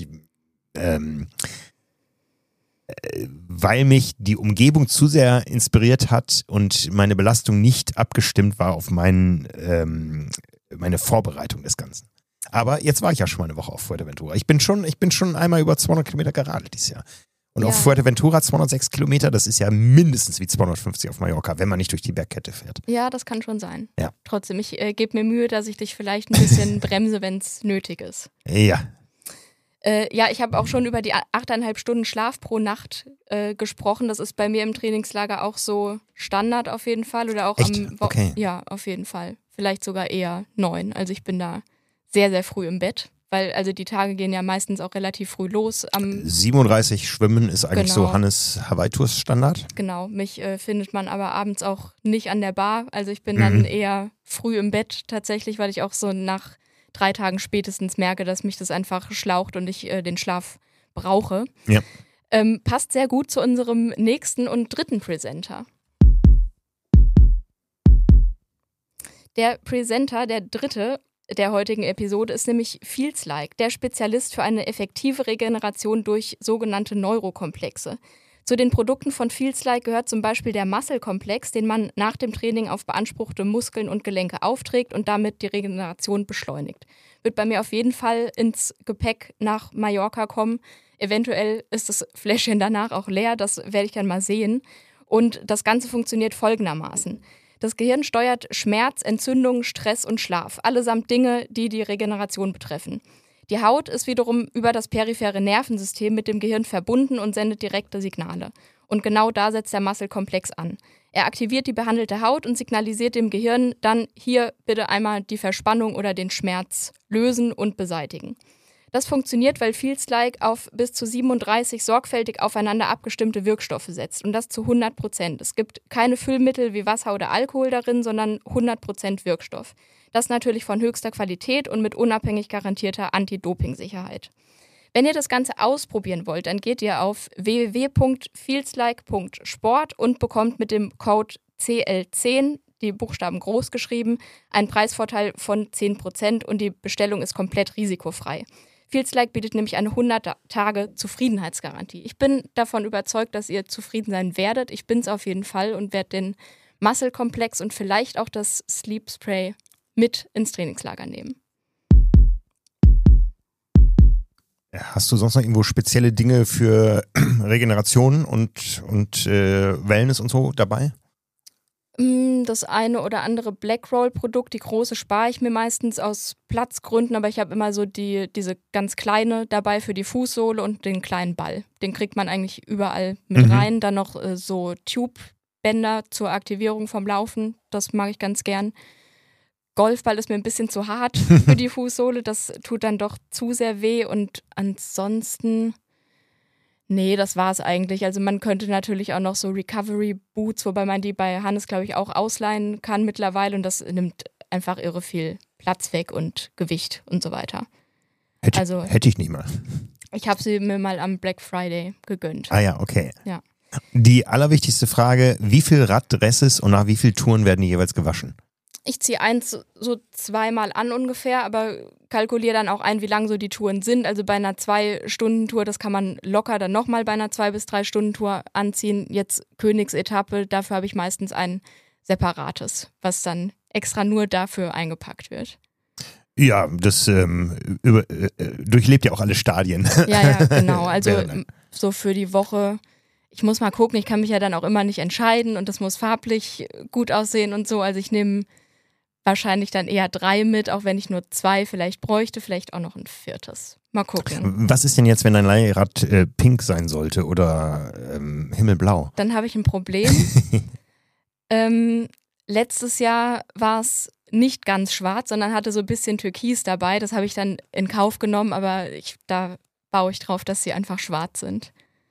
weil mich die Umgebung zu sehr inspiriert hat und meine Belastung nicht abgestimmt war auf meine Vorbereitung des Ganzen. Aber jetzt war ich ja schon mal eine Woche auf Fuerteventura. Ich bin schon einmal über 200 Kilometer geradelt dieses Jahr. Und auf Fuerteventura 206 Kilometer, das ist ja mindestens wie 250 auf Mallorca, wenn man nicht durch die Bergkette fährt. Ja, das kann schon sein. Ja. Trotzdem, ich gebe mir Mühe, dass ich dich vielleicht ein bisschen bremse, wenn es nötig ist. Ja. Ja, ich habe auch schon über die 8,5 Stunden Schlaf pro Nacht gesprochen. Das ist bei mir im Trainingslager auch so Standard auf jeden Fall. Oder auch Echt? Okay. Ja, auf jeden Fall. Vielleicht sogar eher 9. Also ich bin da sehr, sehr früh im Bett. Weil also die Tage gehen ja meistens auch relativ früh los. 37 Schwimmen ist eigentlich so Hannes Hawaii-Tours Standard. Genau, mich findet man aber abends auch nicht an der Bar. Also ich bin dann eher früh im Bett tatsächlich, weil ich auch so nach 3 Tagen spätestens merke, dass mich das einfach schlaucht und ich den Schlaf brauche. Ja. Passt sehr gut zu unserem nächsten und dritten Presenter. Der Presenter, der dritte der heutigen Episode, ist nämlich Feels Like, der Spezialist für eine effektive Regeneration durch sogenannte Neurokomplexe. Zu den Produkten von Feels Like gehört zum Beispiel der Muscle-Komplex, den man nach dem Training auf beanspruchte Muskeln und Gelenke aufträgt und damit die Regeneration beschleunigt. Wird bei mir auf jeden Fall ins Gepäck nach Mallorca kommen. Eventuell ist das Fläschchen danach auch leer, das werde ich dann mal sehen. Und das Ganze funktioniert folgendermaßen. Das Gehirn steuert Schmerz, Entzündung, Stress und Schlaf, allesamt Dinge, die die Regeneration betreffen. Die Haut ist wiederum über das periphere Nervensystem mit dem Gehirn verbunden und sendet direkte Signale. Und genau da setzt der Muscle-Komplex an. Er aktiviert die behandelte Haut und signalisiert dem Gehirn dann, hier bitte einmal die Verspannung oder den Schmerz lösen und beseitigen. Das funktioniert, weil Feels Like auf bis zu 37 sorgfältig aufeinander abgestimmte Wirkstoffe setzt. Und das zu 100%. Es gibt keine Füllmittel wie Wasser oder Alkohol darin, sondern 100% Wirkstoff. Das natürlich von höchster Qualität und mit unabhängig garantierter Anti-Doping-Sicherheit. Wenn ihr das Ganze ausprobieren wollt, dann geht ihr auf www.feelslike.sport und bekommt mit dem Code CL10, die Buchstaben groß geschrieben, einen Preisvorteil von 10% und die Bestellung ist komplett risikofrei. Feels Like bietet nämlich eine 100-Tage-Zufriedenheitsgarantie. Ich bin davon überzeugt, dass ihr zufrieden sein werdet. Ich bin es auf jeden Fall und werde den Muscle-Komplex und vielleicht auch das Sleep Spray mit ins Trainingslager nehmen. Hast du sonst noch irgendwo spezielle Dinge für Regeneration und Wellness und so dabei? Das eine oder andere Blackroll-Produkt, die große spare ich mir meistens aus Platzgründen, aber ich habe immer so diese ganz kleine dabei für die Fußsohle und den kleinen Ball. Den kriegt man eigentlich überall mit rein. Dann noch so Tube-Bänder zur Aktivierung vom Laufen, das mag ich ganz gern. Golfball ist mir ein bisschen zu hart für die Fußsohle, das tut dann doch zu sehr weh und ansonsten, Nee, das war es eigentlich. Also man könnte natürlich auch noch so Recovery-Boots, wobei man die bei Hannes, glaube ich, auch ausleihen kann mittlerweile und das nimmt einfach irre viel Platz weg und Gewicht und so weiter. Hätte ich nicht mal. Ich habe sie mir mal am Black Friday gegönnt. Ah ja, okay. Ja. Die allerwichtigste Frage, wie viel Raddresses und nach wie vielen Touren werden die jeweils gewaschen? Ich ziehe eins so 2-mal an ungefähr, aber kalkuliere dann auch ein, wie lang so die Touren sind. Also bei einer 2-Stunden-Tour, das kann man locker dann nochmal bei einer 2 bis 3 Stunden-Tour anziehen. Jetzt Königsetappe, dafür habe ich meistens ein separates, was dann extra nur dafür eingepackt wird. Ja, das durchlebt ja auch alle Stadien. Ja, genau. Also so für die Woche. Ich muss mal gucken, ich kann mich ja dann auch immer nicht entscheiden und das muss farblich gut aussehen und so. Also ich nehme wahrscheinlich dann eher 3 mit, auch wenn ich nur 2 vielleicht bräuchte, vielleicht auch noch ein 4. Mal gucken. Was ist denn jetzt, wenn dein Leihrad pink sein sollte oder himmelblau? Dann habe ich ein Problem. Letztes Jahr war es nicht ganz schwarz, sondern hatte so ein bisschen Türkis dabei. Das habe ich dann in Kauf genommen, aber da baue ich drauf, dass sie einfach schwarz sind.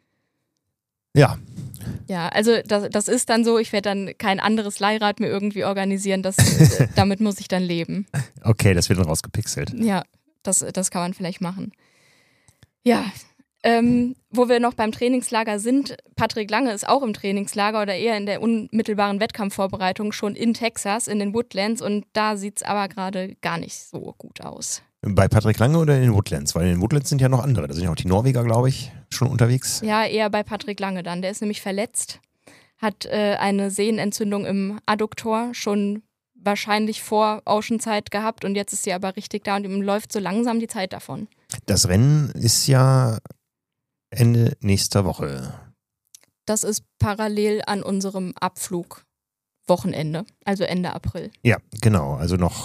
Ja. Ja, also das ist dann so, ich werde dann kein anderes Leihrad mehr irgendwie organisieren, damit muss ich dann leben. Okay, das wird dann rausgepixelt. Ja, das kann man vielleicht machen. Ja, wo wir noch beim Trainingslager sind, Patrick Lange ist auch im Trainingslager oder eher in der unmittelbaren Wettkampfvorbereitung schon in Texas, in den Woodlands und da sieht es aber gerade gar nicht so gut aus. Bei Patrick Lange oder in den Woodlands? Weil in den Woodlands sind ja noch andere. Da sind ja auch die Norweger, glaube ich, schon unterwegs. Ja, eher bei Patrick Lange dann. Der ist nämlich verletzt, hat eine Sehnenentzündung im Adduktor schon wahrscheinlich vor Oceanside gehabt und jetzt ist sie aber richtig da und ihm läuft so langsam die Zeit davon. Das Rennen ist ja Ende nächster Woche. Das ist parallel an unserem Abflugwochenende, also Ende April. Ja, genau. Also noch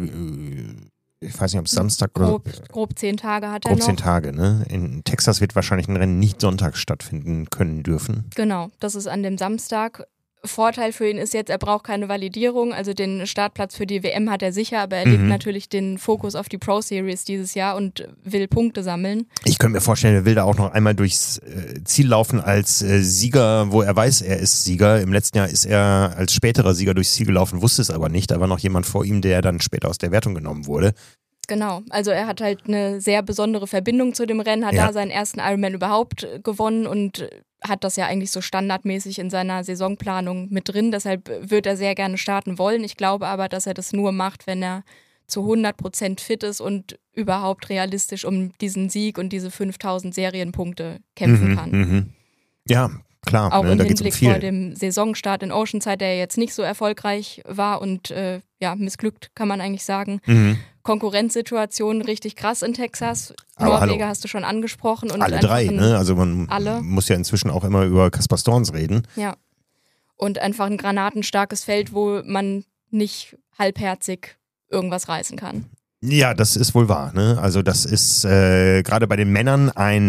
ich weiß nicht, ob es Samstag oder grob 10 Tage hat er noch. Grob 10 Tage, ne? In Texas wird wahrscheinlich ein Rennen nicht sonntags stattfinden können dürfen. Genau, das ist an dem Samstag. Vorteil für ihn ist jetzt, er braucht keine Validierung, also den Startplatz für die WM hat er sicher, aber er legt natürlich den Fokus auf die Pro Series dieses Jahr und will Punkte sammeln. Ich könnte mir vorstellen, er will da auch noch einmal durchs Ziel laufen als Sieger, wo er weiß, er ist Sieger. Im letzten Jahr ist er als späterer Sieger durchs Ziel gelaufen, wusste es aber nicht. Da war noch jemand vor ihm, der dann später aus der Wertung genommen wurde. Genau, also er hat halt eine sehr besondere Verbindung zu dem Rennen, hat da seinen ersten Ironman überhaupt gewonnen und hat das ja eigentlich so standardmäßig in seiner Saisonplanung mit drin. Deshalb wird er sehr gerne starten wollen. Ich glaube aber, dass er das nur macht, wenn er zu 100% fit ist und überhaupt realistisch um diesen Sieg und diese 5000 Serienpunkte kämpfen kann. Ja, klar. Auch im da Hinblick geht's um viel. vor dem Saisonstart in Oceanside, der jetzt nicht so erfolgreich war und missglückt, kann man eigentlich sagen. Konkurrenzsituation richtig krass in Texas. Norweger hast du schon angesprochen. Und alle 3, ne? Also man alle. muss ja inzwischen auch immer über Kaspar Storns reden. Ja. Und einfach ein granatenstarkes Feld, wo man nicht halbherzig irgendwas reißen kann. Ja, das ist wohl wahr, ne? Also das ist gerade bei den Männern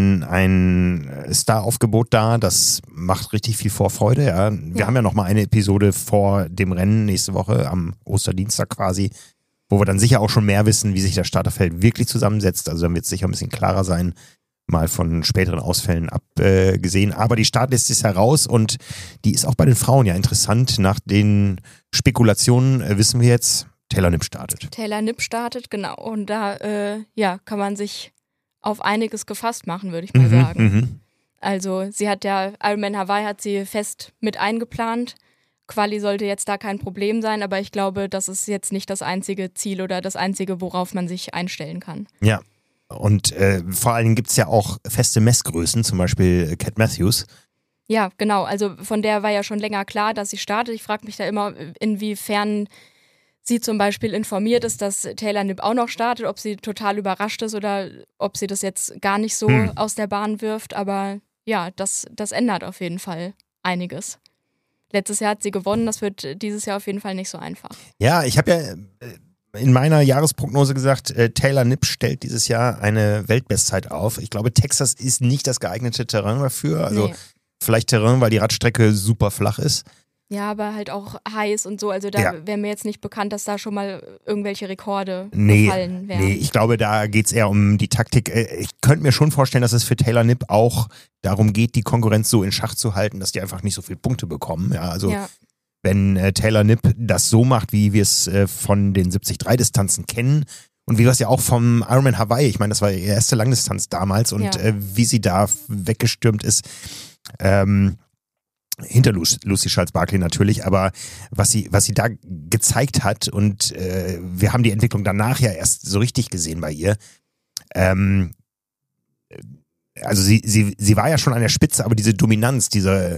ein Star-Aufgebot da, das macht richtig viel Vorfreude, ja. Wir haben ja noch mal eine Episode vor dem Rennen nächste Woche, am Osterdienstag quasi, wo wir dann sicher auch schon mehr wissen, wie sich das Starterfeld wirklich zusammensetzt. Also dann wird es sicher ein bisschen klarer sein, mal von späteren Ausfällen abgesehen. Aber die Startliste ist heraus und die ist auch bei den Frauen ja interessant. Nach den Spekulationen wissen wir jetzt, Taylor Knipp startet. Taylor Knipp startet, genau. Und da kann man sich auf einiges gefasst machen, würde ich mal sagen. Also sie hat ja, Ironman Hawaii hat sie fest mit eingeplant. Quali sollte jetzt da kein Problem sein, aber ich glaube, das ist jetzt nicht das einzige Ziel oder das einzige, worauf man sich einstellen kann. Ja, und vor allen Dingen gibt es ja auch feste Messgrößen, zum Beispiel Cat Matthews. Ja, genau. Also von der war ja schon länger klar, dass sie startet. Ich frage mich da immer, inwiefern sie zum Beispiel informiert ist, dass Taylor Knipp auch noch startet, ob sie total überrascht ist oder ob sie das jetzt gar nicht so aus der Bahn wirft. Aber ja, das ändert auf jeden Fall einiges. Letztes Jahr hat sie gewonnen, das wird dieses Jahr auf jeden Fall nicht so einfach. Ja, ich habe ja in meiner Jahresprognose gesagt, Taylor Knipp stellt dieses Jahr eine Weltbestzeit auf. Ich glaube, Texas ist nicht das geeignete Terrain dafür. Also vielleicht Terrain, weil die Radstrecke super flach ist. Ja, aber halt auch heiß und so. Also da wäre mir jetzt nicht bekannt, dass da schon mal irgendwelche Rekorde gefallen wären. Nee, ich glaube, da geht's eher um die Taktik. Ich könnte mir schon vorstellen, dass es für Taylor Knipp auch darum geht, die Konkurrenz so in Schach zu halten, dass die einfach nicht so viele Punkte bekommen. Ja, also wenn Taylor Knipp das so macht, wie wir es von den 73-Distanzen kennen und wie wir es ja auch vom Ironman Hawaii, ich meine, das war ihre erste Langdistanz damals und wie sie da weggestürmt ist, hinter Lucy Charles-Barclay natürlich, aber was sie da gezeigt hat und wir haben die Entwicklung danach ja erst so richtig gesehen bei ihr. Also sie war ja schon an der Spitze, aber diese Dominanz, diese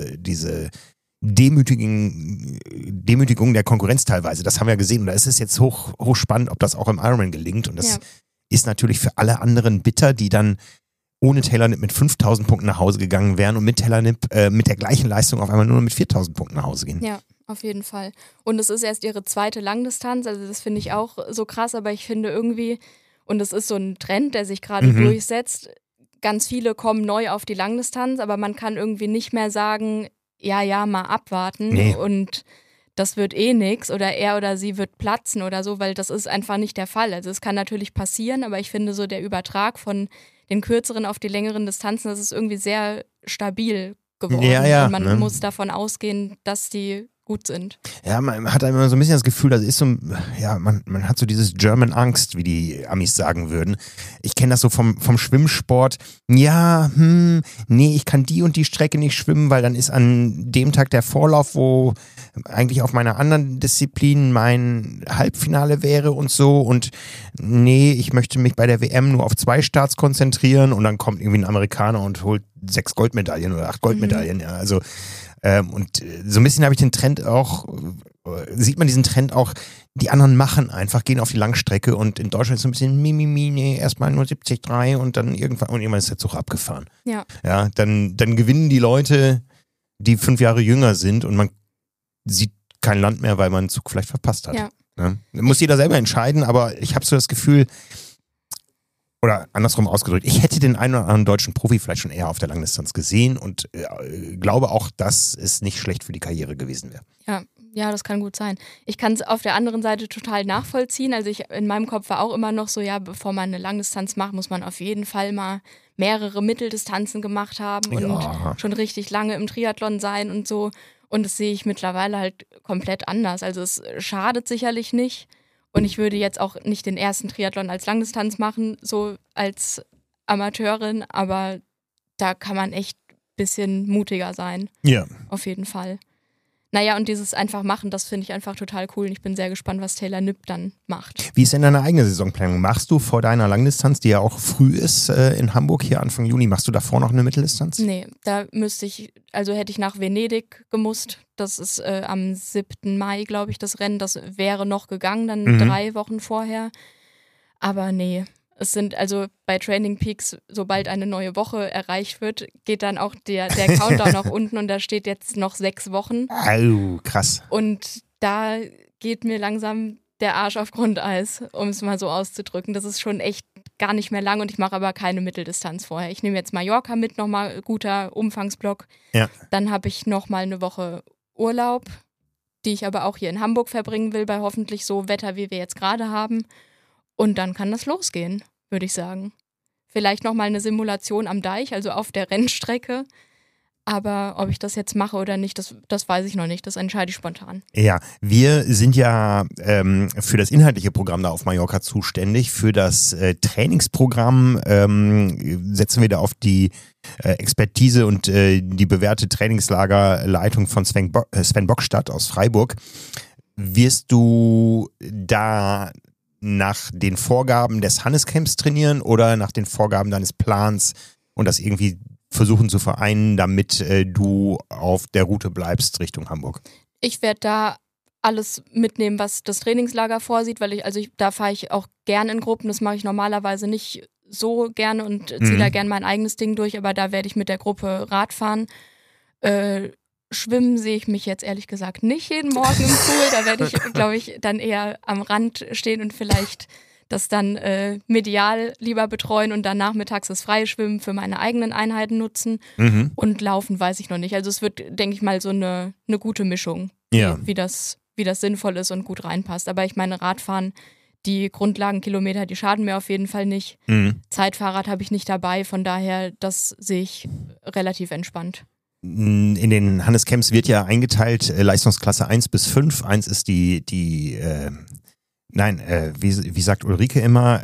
Demütigung der Konkurrenz teilweise, das haben wir ja gesehen und da ist es jetzt hochspannend, ob das auch im Ironman gelingt und das ist natürlich für alle anderen bitter, die dann ohne Taylor Knipp mit 5.000 Punkten nach Hause gegangen wären und mit Taylor Knipp mit der gleichen Leistung auf einmal nur mit 4.000 Punkten nach Hause gehen. Ja, auf jeden Fall. Und es ist erst ihre zweite Langdistanz, also das finde ich auch so krass, aber ich finde irgendwie, und es ist so ein Trend, der sich gerade durchsetzt, ganz viele kommen neu auf die Langdistanz, aber man kann irgendwie nicht mehr sagen, ja, mal abwarten und das wird eh nix oder er oder sie wird platzen oder so, weil das ist einfach nicht der Fall. Also es kann natürlich passieren, aber ich finde so der Übertrag von den kürzeren auf die längeren Distanzen, das ist irgendwie sehr stabil geworden. Und man muss davon ausgehen, dass die gut sind. Ja, man hat immer so ein bisschen das Gefühl, das ist so, man hat so dieses German Angst, wie die Amis sagen würden. Ich kenne das so vom Schwimmsport. Ja, nee, ich kann die und die Strecke nicht schwimmen, weil dann ist an dem Tag der Vorlauf, wo eigentlich auf meiner anderen Disziplin mein Halbfinale wäre und so und nee, ich möchte mich bei der WM nur auf 2 Starts konzentrieren und dann kommt irgendwie ein Amerikaner und holt 6 Goldmedaillen oder 8 Goldmedaillen, ja, also und so ein bisschen habe ich den Trend auch, sieht man diesen Trend auch, die anderen machen einfach, gehen auf die Langstrecke und in Deutschland ist so ein bisschen nee, erstmal nur 73 und dann irgendwann ist der Zug abgefahren. Ja, dann gewinnen die Leute, die 5 Jahre jünger sind und man sieht kein Land mehr, weil man einen Zug vielleicht verpasst hat. Ja. Muss jeder selber entscheiden, aber ich habe so das Gefühl, oder andersrum ausgedrückt, ich hätte den einen oder anderen deutschen Profi vielleicht schon eher auf der Langdistanz gesehen und glaube auch, dass es nicht schlecht für die Karriere gewesen wäre. Ja, das kann gut sein. Ich kann es auf der anderen Seite total nachvollziehen. Also in meinem Kopf war auch immer noch so, bevor man eine Langdistanz macht, muss man auf jeden Fall mal mehrere Mitteldistanzen gemacht haben und schon richtig lange im Triathlon sein und so. Und das sehe ich mittlerweile halt komplett anders. Also es schadet sicherlich nicht. Und ich würde jetzt auch nicht den ersten Triathlon als Langdistanz machen, so als Amateurin, aber da kann man echt ein bisschen mutiger sein. Ja. Auf jeden Fall. Naja, und dieses einfach machen, das finde ich einfach total cool. Und ich bin sehr gespannt, was Taylor Knipp dann macht. Wie ist denn deine eigene Saisonplanung? Machst du vor deiner Langdistanz, die ja auch früh ist in Hamburg, hier Anfang Juni, machst du davor noch eine Mitteldistanz? Nee, da hätte ich nach Venedig gemusst. Das ist am 7. Mai, glaube ich, das Rennen. Das wäre noch gegangen, dann 3 Wochen vorher. Aber nee. Es sind also bei Training Peaks, sobald eine neue Woche erreicht wird, geht dann auch der Countdown nach unten und da steht jetzt noch 6 Wochen. Au, krass. Und da geht mir langsam der Arsch auf Grundeis, um es mal so auszudrücken. Das ist schon echt gar nicht mehr lang und ich mache aber keine Mitteldistanz vorher. Ich nehme jetzt Mallorca mit, nochmal guter Umfangsblock. Ja. Dann habe ich nochmal eine Woche Urlaub, die ich aber auch hier in Hamburg verbringen will, bei hoffentlich so Wetter, wie wir jetzt gerade haben. Und dann kann das losgehen, würde ich sagen. Vielleicht nochmal eine Simulation am Deich, also auf der Rennstrecke. Aber ob ich das jetzt mache oder nicht, das weiß ich noch nicht. Das entscheide ich spontan. Ja, wir sind ja für das inhaltliche Programm da auf Mallorca zuständig. Für das Trainingsprogramm setzen wir da auf die Expertise und die bewährte Trainingslagerleitung von Sven Bockstadt aus Freiburg. Wirst du da nach den Vorgaben des Hannes-Camps trainieren oder nach den Vorgaben deines Plans und das irgendwie versuchen zu vereinen, damit du auf der Route bleibst Richtung Hamburg? Ich werde da alles mitnehmen, was das Trainingslager vorsieht, weil da fahre ich auch gern in Gruppen. Das mache ich normalerweise nicht so gerne und ziehe da gern mein eigenes Ding durch, aber da werde ich mit der Gruppe Rad fahren. Schwimmen sehe ich mich jetzt ehrlich gesagt nicht jeden Morgen im Pool. Da werde ich, glaube ich, dann eher am Rand stehen und vielleicht das dann medial lieber betreuen und dann nachmittags das Freischwimmen für meine eigenen Einheiten nutzen. Und Laufen weiß ich noch nicht. Also es wird, denke ich mal, so eine gute Mischung, wie das sinnvoll ist und gut reinpasst. Aber ich meine, Radfahren, die Grundlagenkilometer, die schaden mir auf jeden Fall nicht. Zeitfahrrad habe ich nicht dabei, von daher, das sehe ich relativ entspannt. In den Hannes-Camps wird ja eingeteilt, Leistungsklasse 1 bis 5. 1 ist wie sagt Ulrike immer,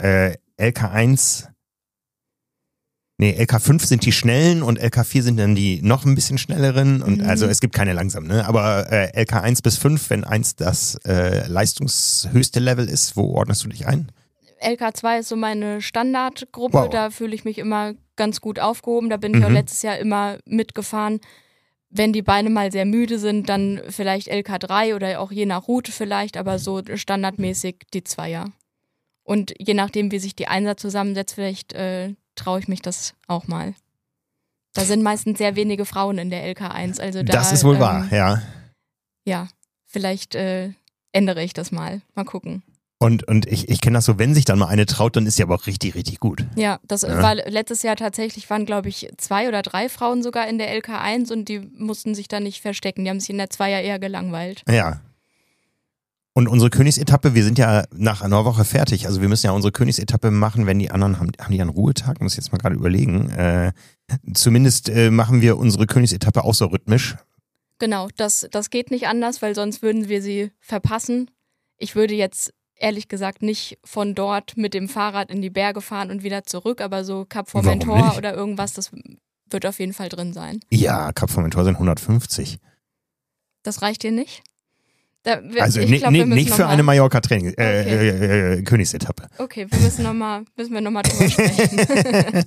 LK5 sind die Schnellen und LK4 sind dann die noch ein bisschen schnelleren. Und also es gibt keine langsamen, ne? Aber LK1 bis 5, wenn 1 das leistungshöchste Level ist, wo ordnest du dich ein? LK2 ist so meine Standardgruppe, Wow. Da fühle ich mich immer ganz gut aufgehoben. Da bin ich auch letztes Jahr immer mitgefahren. Wenn die Beine mal sehr müde sind, dann vielleicht LK3 oder auch je nach Route vielleicht, aber so standardmäßig die Zweier. Und je nachdem, wie sich die Einser zusammensetzt, vielleicht traue ich mich das auch mal. Da sind meistens sehr wenige Frauen in der LK1. Also das ist wohl wahr, ja. Ja, vielleicht ändere ich das mal. Mal gucken. Und ich kenne das so, wenn sich dann mal eine traut, dann ist sie aber auch richtig, richtig gut. Ja, das war letztes Jahr tatsächlich, waren glaube ich 2 oder 3 Frauen sogar in der LK1 und die mussten sich da nicht verstecken. Die haben sich in der Zweier eher gelangweilt. Ja. Und unsere Königsetappe, wir sind ja nach einer Woche fertig. Also wir müssen ja unsere Königsetappe machen, wenn die anderen, haben die einen Ruhetag? Muss ich jetzt mal gerade überlegen. Zumindest machen wir unsere Königsetappe auch so rhythmisch. Genau, das geht nicht anders, weil sonst würden wir sie verpassen. Ich würde jetzt ehrlich gesagt nicht von dort mit dem Fahrrad in die Berge fahren und wieder zurück, aber so Cap Formentor oder irgendwas, das wird auf jeden Fall drin sein. Ja, Cap Formentor sind 150. Das reicht dir nicht? Also nicht für eine Mallorca-Training, Königsetappe. Okay, müssen wir nochmal drüber sprechen.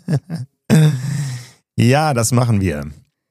Ja, das machen wir.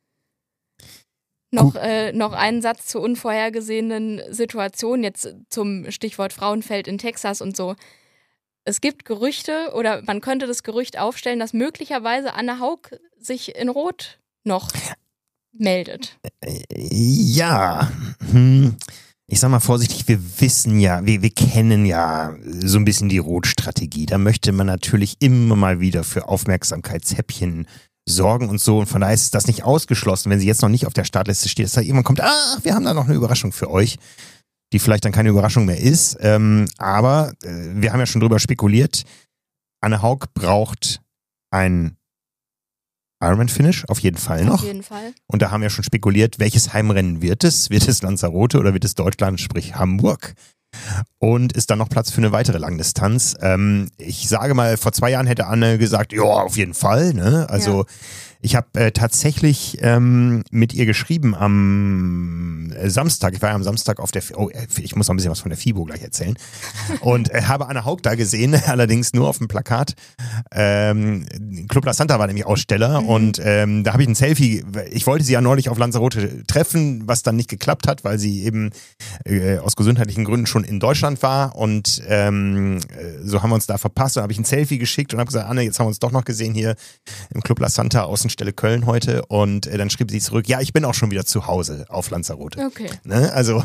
Noch einen Satz zu unvorhergesehenen Situationen, jetzt zum Stichwort Frauenfeld in Texas und so. Es gibt Gerüchte oder man könnte das Gerücht aufstellen, dass möglicherweise Anne Haug sich in Rot noch meldet. Ja, ich sag mal vorsichtig, wir wissen ja, wir kennen ja so ein bisschen die Rot-Strategie. Da möchte man natürlich immer mal wieder für Aufmerksamkeitshäppchen sorgen und so. Und von daher ist das nicht ausgeschlossen, wenn sie jetzt noch nicht auf der Startliste steht, dass da irgendwann kommt, wir haben da noch eine Überraschung für euch, die vielleicht dann keine Überraschung mehr ist. Aber wir haben ja schon drüber spekuliert, Anne Haug braucht ein Ironman-Finish, auf jeden Fall noch. Auf jeden Fall. Und da haben wir schon spekuliert, welches Heimrennen wird es? Wird es Lanzarote oder wird es Deutschland, sprich Hamburg? Und ist dann noch Platz für eine weitere Langdistanz? Ich sage mal, vor 2 Jahren hätte Anne gesagt, ja, auf jeden Fall. Ne? Also ich habe tatsächlich mit ihr geschrieben am Samstag. Ich war ja am Samstag auf der, ich muss noch ein bisschen was von der FIBO gleich erzählen. Und habe Anne Haug da gesehen, allerdings nur auf dem Plakat. Club La Santa war nämlich Aussteller und da habe ich ein Selfie, ich wollte sie ja neulich auf Lanzarote treffen, was dann nicht geklappt hat, weil sie eben aus gesundheitlichen Gründen schon in Deutschland war und so haben wir uns da verpasst. Dann habe ich ein Selfie geschickt und habe gesagt, Anne, jetzt haben wir uns doch noch gesehen hier im Club La Santa, Außenstelle Köln heute und dann schrieb sie zurück, ja, ich bin auch schon wieder zu Hause auf Lanzarote. Okay. Ne? Also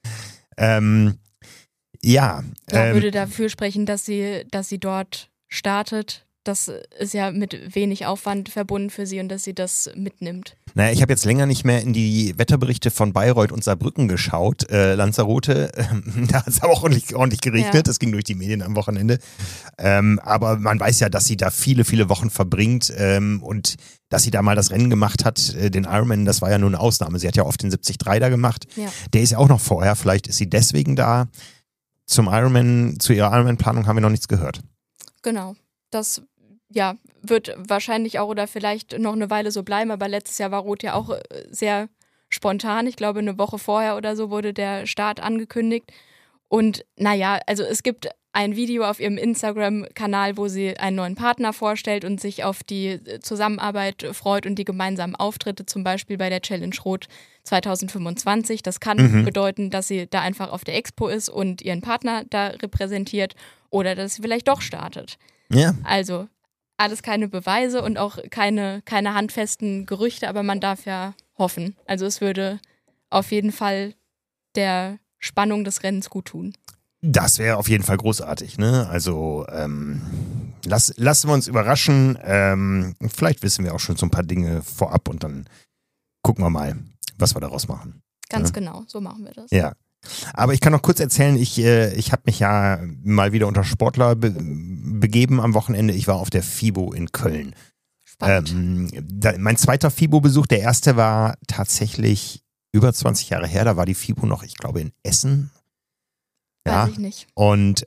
würde dafür sprechen, dass sie dort startet. Das ist ja mit wenig Aufwand verbunden für sie und dass sie das mitnimmt. Naja, ich habe jetzt länger nicht mehr in die Wetterberichte von Bayreuth und Saarbrücken geschaut. Lanzarote, da hat es auch ordentlich geregnet. Das ging durch die Medien am Wochenende. Aber man weiß ja, dass sie da viele, viele Wochen verbringt und dass sie da mal das Rennen gemacht hat, den Ironman, das war ja nur eine Ausnahme. Sie hat ja oft den 73 da gemacht. Ja. Der ist ja auch noch vorher. Vielleicht ist sie deswegen da. Zu ihrer Ironman-Planung haben wir noch nichts gehört. Genau. Das wird wahrscheinlich auch oder vielleicht noch eine Weile so bleiben, aber letztes Jahr war Rot ja auch sehr spontan. Ich glaube, eine Woche vorher oder so wurde der Start angekündigt. Und also es gibt ein Video auf ihrem Instagram-Kanal, wo sie einen neuen Partner vorstellt und sich auf die Zusammenarbeit freut und die gemeinsamen Auftritte, zum Beispiel bei der Challenge Rot 2025. Das kann bedeuten, dass sie da einfach auf der Expo ist und ihren Partner da repräsentiert oder dass sie vielleicht doch startet. Ja. Also alles keine Beweise und auch keine handfesten Gerüchte, aber man darf ja hoffen. Also es würde auf jeden Fall der Spannung des Rennens gut tun. Das wäre auf jeden Fall großartig, ne? Also lassen wir uns überraschen. Vielleicht wissen wir auch schon so ein paar Dinge vorab und dann gucken wir mal, was wir daraus machen. Ganz genau, so machen wir das. Ja. Aber ich kann noch kurz erzählen, ich habe mich ja mal wieder unter Sportler begeben am Wochenende. Ich war auf der FIBO in Köln. Mein zweiter FIBO-Besuch, der erste war tatsächlich über 20 Jahre her. Da war die FIBO noch, ich glaube, in Essen. Ja. Weiß ich nicht. Und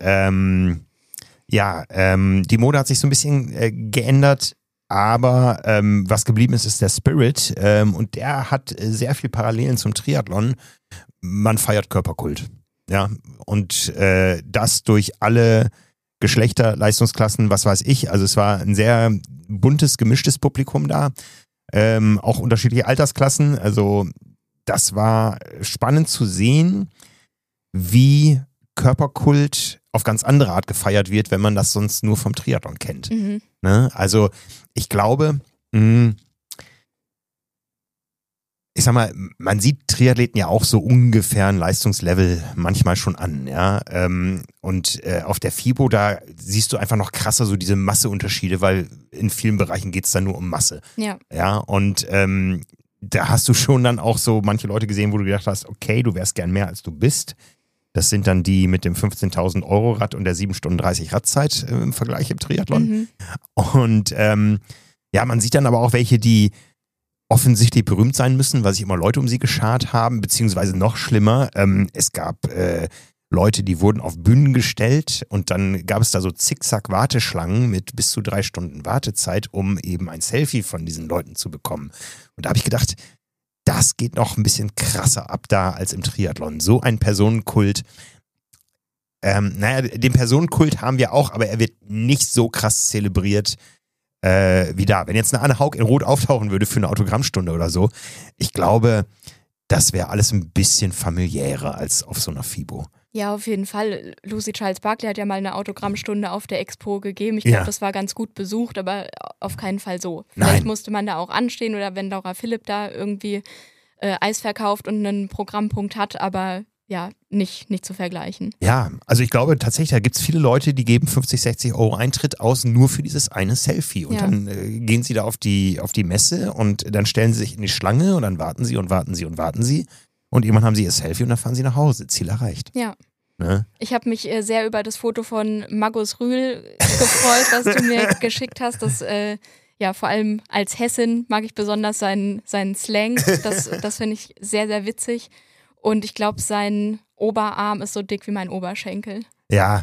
die Mode hat sich so ein bisschen geändert. Aber was geblieben ist, ist der Spirit. Und der hat sehr viel Parallelen zum Triathlon. Man feiert Körperkult. Ja. Und das durch alle Geschlechter, Leistungsklassen, was weiß ich. Also es war ein sehr buntes, gemischtes Publikum da. Auch unterschiedliche Altersklassen. Also das war spannend zu sehen, wie Körperkult auf ganz andere Art gefeiert wird, wenn man das sonst nur vom Triathlon kennt. Mhm. Ne? Also ich glaube, ich sag mal, man sieht Triathleten ja auch so ungefähr ein Leistungslevel manchmal schon an, ja. Und auf der FIBO, da siehst du einfach noch krasser so diese Masseunterschiede, weil in vielen Bereichen geht es dann nur um Masse. Ja. Ja, und da hast du schon dann auch so manche Leute gesehen, wo du gedacht hast, okay, du wärst gern mehr als du bist. Das sind dann die mit dem 15.000 Euro Rad und der 7 Stunden 30 Radzeit im Vergleich im Triathlon. Mhm. Und man sieht dann aber auch welche, die offensichtlich berühmt sein müssen, weil sich immer Leute um sie geschart haben, beziehungsweise noch schlimmer, es gab Leute, die wurden auf Bühnen gestellt und dann gab es da so Zickzack-Warteschlangen mit bis zu 3 Stunden Wartezeit, um eben ein Selfie von diesen Leuten zu bekommen. Und da habe ich gedacht, das geht noch ein bisschen krasser ab da als im Triathlon. So ein Personenkult. Den Personenkult haben wir auch, aber er wird nicht so krass zelebriert wie da. Wenn jetzt eine Anne Haug in Rot auftauchen würde für eine Autogrammstunde oder so, ich glaube, das wäre alles ein bisschen familiärer als auf so einer FIBO. Ja, auf jeden Fall. Lucy Charles Barkley hat ja mal eine Autogrammstunde auf der Expo gegeben. Ich glaube, das war ganz gut besucht, aber auf keinen Fall so. Vielleicht musste man da auch anstehen oder wenn Laura Philipp da irgendwie Eis verkauft und einen Programmpunkt hat, aber ja, nicht zu vergleichen. Ja, also ich glaube tatsächlich, da gibt es viele Leute, die geben 50, 60 Euro Eintritt aus, nur für dieses eine Selfie. Und dann gehen sie da auf die Messe und dann stellen sie sich in die Schlange und dann warten sie und warten sie und warten sie. Und irgendwann haben sie ihr Selfie und dann fahren sie nach Hause. Ziel erreicht. Ja. Ne? Ich habe mich sehr über das Foto von Markus Rühl gefreut, was du mir geschickt hast. Das, vor allem als Hessin mag ich besonders seinen Slang. Das finde ich sehr, sehr witzig. Und ich glaube, sein Oberarm ist so dick wie mein Oberschenkel. Ja,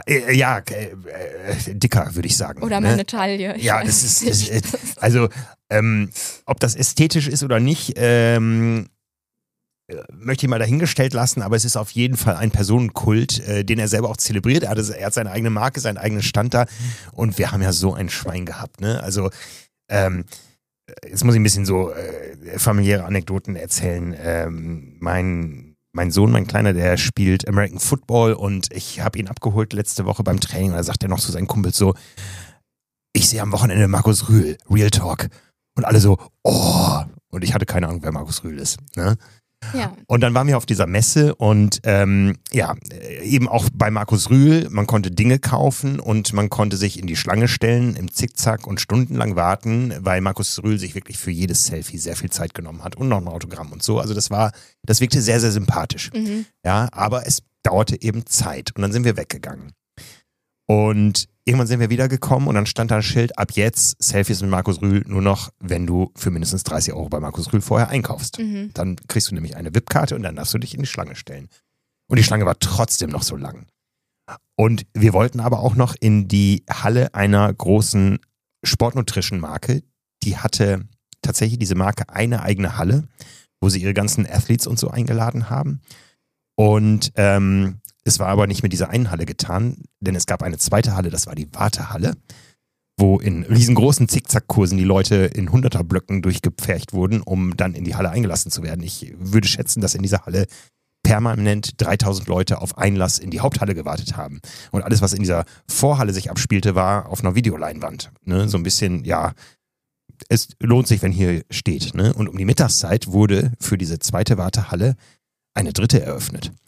dicker, würde ich sagen. Oder meine Taille. Ja, das ist also, ob das ästhetisch ist oder nicht, möchte ich mal dahingestellt lassen, aber es ist auf jeden Fall ein Personenkult, den er selber auch zelebriert. Er hat seine eigene Marke, seinen eigenen Stand da und wir haben ja so ein Schwein gehabt, ne? Also, jetzt muss ich ein bisschen so familiäre Anekdoten erzählen. Mein Sohn, mein Kleiner, der spielt American Football und ich habe ihn abgeholt letzte Woche beim Training und da sagt er noch zu seinen Kumpels so, ich sehe am Wochenende Markus Rühl, Real Talk. Und alle so, oh. Und ich hatte keine Ahnung, wer Markus Rühl ist, ne? Ja. Und dann waren wir auf dieser Messe und eben auch bei Markus Rühl, man konnte Dinge kaufen und man konnte sich in die Schlange stellen im Zickzack und stundenlang warten, weil Markus Rühl sich wirklich für jedes Selfie sehr viel Zeit genommen hat und noch ein Autogramm und so. Also das wirkte sehr, sehr sympathisch. Mhm. Ja, aber es dauerte eben Zeit und dann sind wir weggegangen. Und irgendwann sind wir wiedergekommen und dann stand da ein Schild, ab jetzt Selfies mit Markus Rühl nur noch, wenn du für mindestens 30 Euro bei Markus Rühl vorher einkaufst. Mhm. Dann kriegst du nämlich eine VIP-Karte und dann darfst du dich in die Schlange stellen. Und die Schlange war trotzdem noch so lang. Und wir wollten aber auch noch in die Halle einer großen Sport-Nutrition-Marke. Die hatte tatsächlich diese Marke eine eigene Halle, wo sie ihre ganzen Athletes und so eingeladen haben. Und es war aber nicht mit dieser einen Halle getan, denn es gab eine zweite Halle, das war die Wartehalle, wo in riesengroßen Zickzackkursen die Leute in 100er-Blöcken durchgepfercht wurden, um dann in die Halle eingelassen zu werden. Ich würde schätzen, dass in dieser Halle permanent 3000 Leute auf Einlass in die Haupthalle gewartet haben. Und alles, was in dieser Vorhalle sich abspielte, war auf einer Videoleinwand. Ne? So ein bisschen, ja, es lohnt sich, wenn hier steht. Ne? Und um die Mittagszeit wurde für diese zweite Wartehalle eine dritte eröffnet.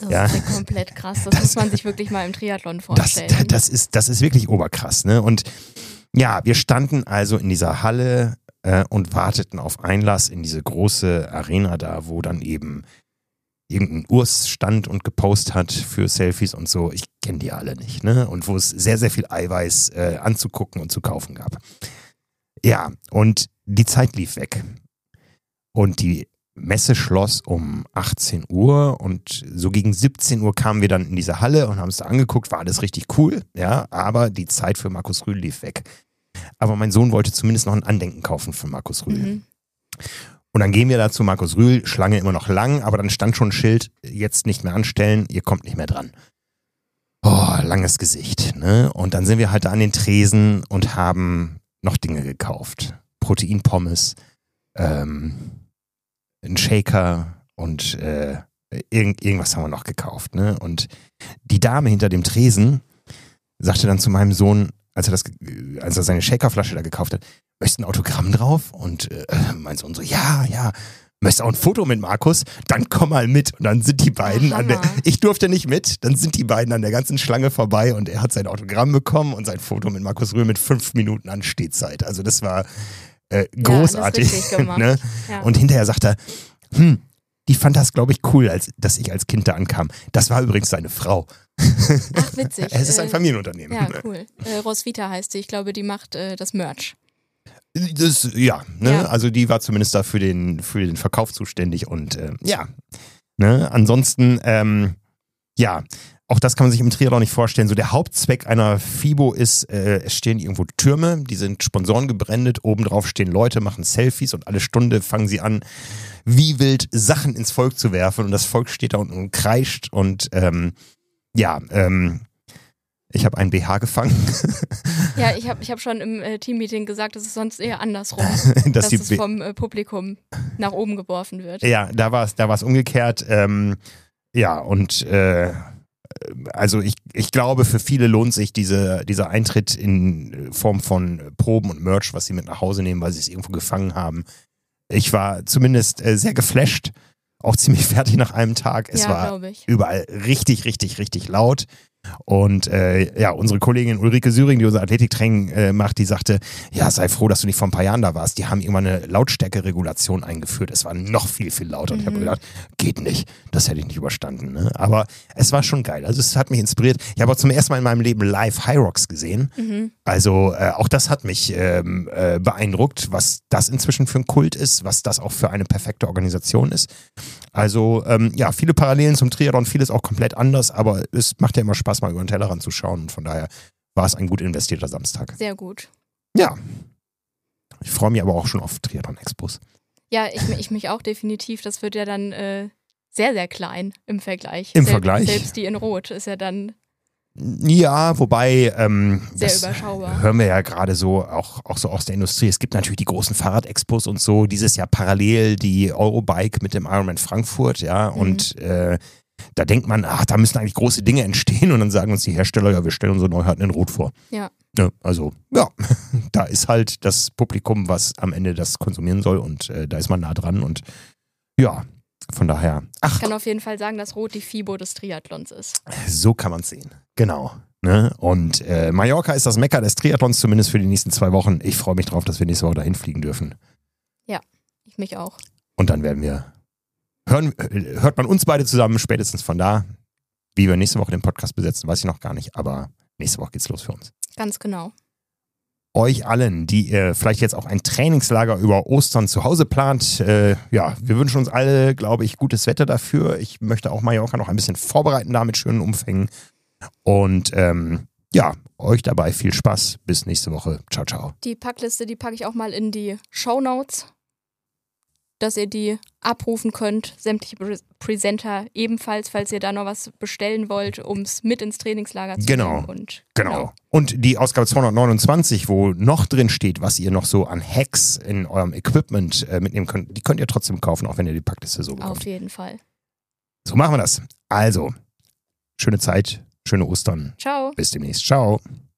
Das Ja. ist ja komplett krass. Das muss man sich wirklich mal im Triathlon vorstellen. Das ist wirklich oberkrass, ne? Und ja, wir standen also in dieser Halle und warteten auf Einlass in diese große Arena da, wo dann eben irgendein Urs stand und gepostet hat für Selfies und so. Ich kenne die alle nicht, ne? Und wo es sehr, sehr viel Eiweiß anzugucken und zu kaufen gab. Ja, und die Zeit lief weg. Und die Messe schloss um 18 Uhr und so gegen 17 Uhr kamen wir dann in diese Halle und haben es da angeguckt, war alles richtig cool, ja, aber die Zeit für Markus Rühl lief weg. Aber mein Sohn wollte zumindest noch ein Andenken kaufen von Markus Rühl. Mhm. Und dann gehen wir da zu Markus Rühl, Schlange immer noch lang, aber dann stand schon ein Schild, jetzt nicht mehr anstellen, ihr kommt nicht mehr dran. Oh, langes Gesicht, ne? Und dann sind wir halt da an den Tresen und haben noch Dinge gekauft. Proteinpommes, ein Shaker und irgendwas haben wir noch gekauft, ne? Und die Dame hinter dem Tresen sagte dann zu meinem Sohn, als er seine Shakerflasche da gekauft hat, möchtest du ein Autogramm drauf? Und mein Sohn so, ja, möchtest du auch ein Foto mit Markus? Dann komm mal mit. Und dann sind die beiden ich durfte nicht mit, dann sind die beiden an der ganzen Schlange vorbei und er hat sein Autogramm bekommen und sein Foto mit Markus Rühl mit 5 Minuten Anstehzeit. Also das war großartig. Ja, das ist richtig gemacht. Ne? Ja. Und hinterher sagt er, die fand das, glaube ich, cool, dass ich als Kind da ankam. Das war übrigens seine Frau. Ach, witzig. Es ist ein Familienunternehmen. Ja, cool. Roswitha heißt sie. Ich glaube, die macht das Merch. Ja. Also die war zumindest da für den Verkauf zuständig und ne, ansonsten, auch das kann man sich im Triathlon nicht vorstellen. So der Hauptzweck einer FIBO ist, es stehen irgendwo Türme, die sind Sponsoren gebrandet, obendrauf stehen Leute, machen Selfies und alle Stunde fangen sie an, wie wild Sachen ins Volk zu werfen und das Volk steht da unten und kreischt und ich habe einen BH gefangen. Ja, ich hab schon im Teammeeting gesagt, es ist sonst eher andersrum, dass es vom Publikum nach oben geworfen wird. Ja, da war es umgekehrt. Also ich glaube, für viele lohnt sich dieser Eintritt in Form von Proben und Merch, was sie mit nach Hause nehmen, weil sie es irgendwo gefangen haben. Ich war zumindest sehr geflasht, auch ziemlich fertig nach einem Tag. Es war überall richtig, richtig, richtig laut. Und unsere Kollegin Ulrike Süring, die unser Athletiktraining macht, die sagte, ja, sei froh, dass du nicht vor ein paar Jahren da warst. Die haben irgendwann eine Lautstärkeregulation eingeführt. Es war noch viel, viel lauter. Und ich habe mir gedacht, geht nicht. Das hätte ich nicht überstanden. Ne? Aber es war schon geil. Also es hat mich inspiriert. Ich habe auch zum ersten Mal in meinem Leben live High Rocks gesehen. Mhm. Also auch das hat mich beeindruckt, was das inzwischen für ein Kult ist, was das auch für eine perfekte Organisation ist. Also viele Parallelen zum Triathlon, vieles auch komplett anders, aber es macht ja immer Spaß, mal über den Tellerrand zu schauen und von daher war es ein gut investierter Samstag. Sehr gut. Ja. Ich freue mich aber auch schon auf Triathlon-Expos. Ja, ich mich auch definitiv. Das wird ja dann sehr, sehr klein im Vergleich. Vergleich? Selbst die in Rot ist ja dann ja, wobei sehr überschaubar. Hören wir ja gerade so auch so aus der Industrie. Es gibt natürlich die großen Fahrradexpos und so. Dieses Jahr parallel die Eurobike mit dem Ironman Frankfurt, ja. Und da denkt man, da müssen eigentlich große Dinge entstehen und dann sagen uns die Hersteller, ja, wir stellen unsere Neuheiten in Rot vor. Ja. Also, da ist halt das Publikum, was am Ende das konsumieren soll und da ist man nah dran und ja, von daher. Ich kann auf jeden Fall sagen, dass Rot die FIBO des Triathlons ist. So kann man es sehen. Genau. Ne? Und Mallorca ist das Mekka des Triathlons, zumindest für die nächsten 2 Wochen. Ich freue mich drauf, dass wir nächste Woche dahin fliegen dürfen. Ja, ich mich auch. Und dann hört man uns beide zusammen, spätestens von da. Wie wir nächste Woche den Podcast besetzen, weiß ich noch gar nicht, aber nächste Woche geht's los für uns. Ganz genau. Euch allen, die ihr vielleicht jetzt auch ein Trainingslager über Ostern zu Hause plant, wir wünschen uns alle, glaube ich, gutes Wetter dafür. Ich möchte auch Mallorca noch ein bisschen vorbereiten da mit schönen Umfängen. Und euch dabei viel Spaß. Bis nächste Woche. Ciao, ciao. Die Packliste, die packe ich auch mal in die Shownotes, dass ihr die abrufen könnt. Sämtliche Presenter ebenfalls, falls ihr da noch was bestellen wollt, um es mit ins Trainingslager zu nehmen. Und, genau. Und die Ausgabe 229, wo noch drin steht, was ihr noch so an Hacks in eurem Equipment mitnehmen könnt, die könnt ihr trotzdem kaufen, auch wenn ihr die Packliste so bekommt. Auf jeden Fall. So machen wir das. Also, schöne Zeit, schöne Ostern. Ciao. Bis demnächst. Ciao.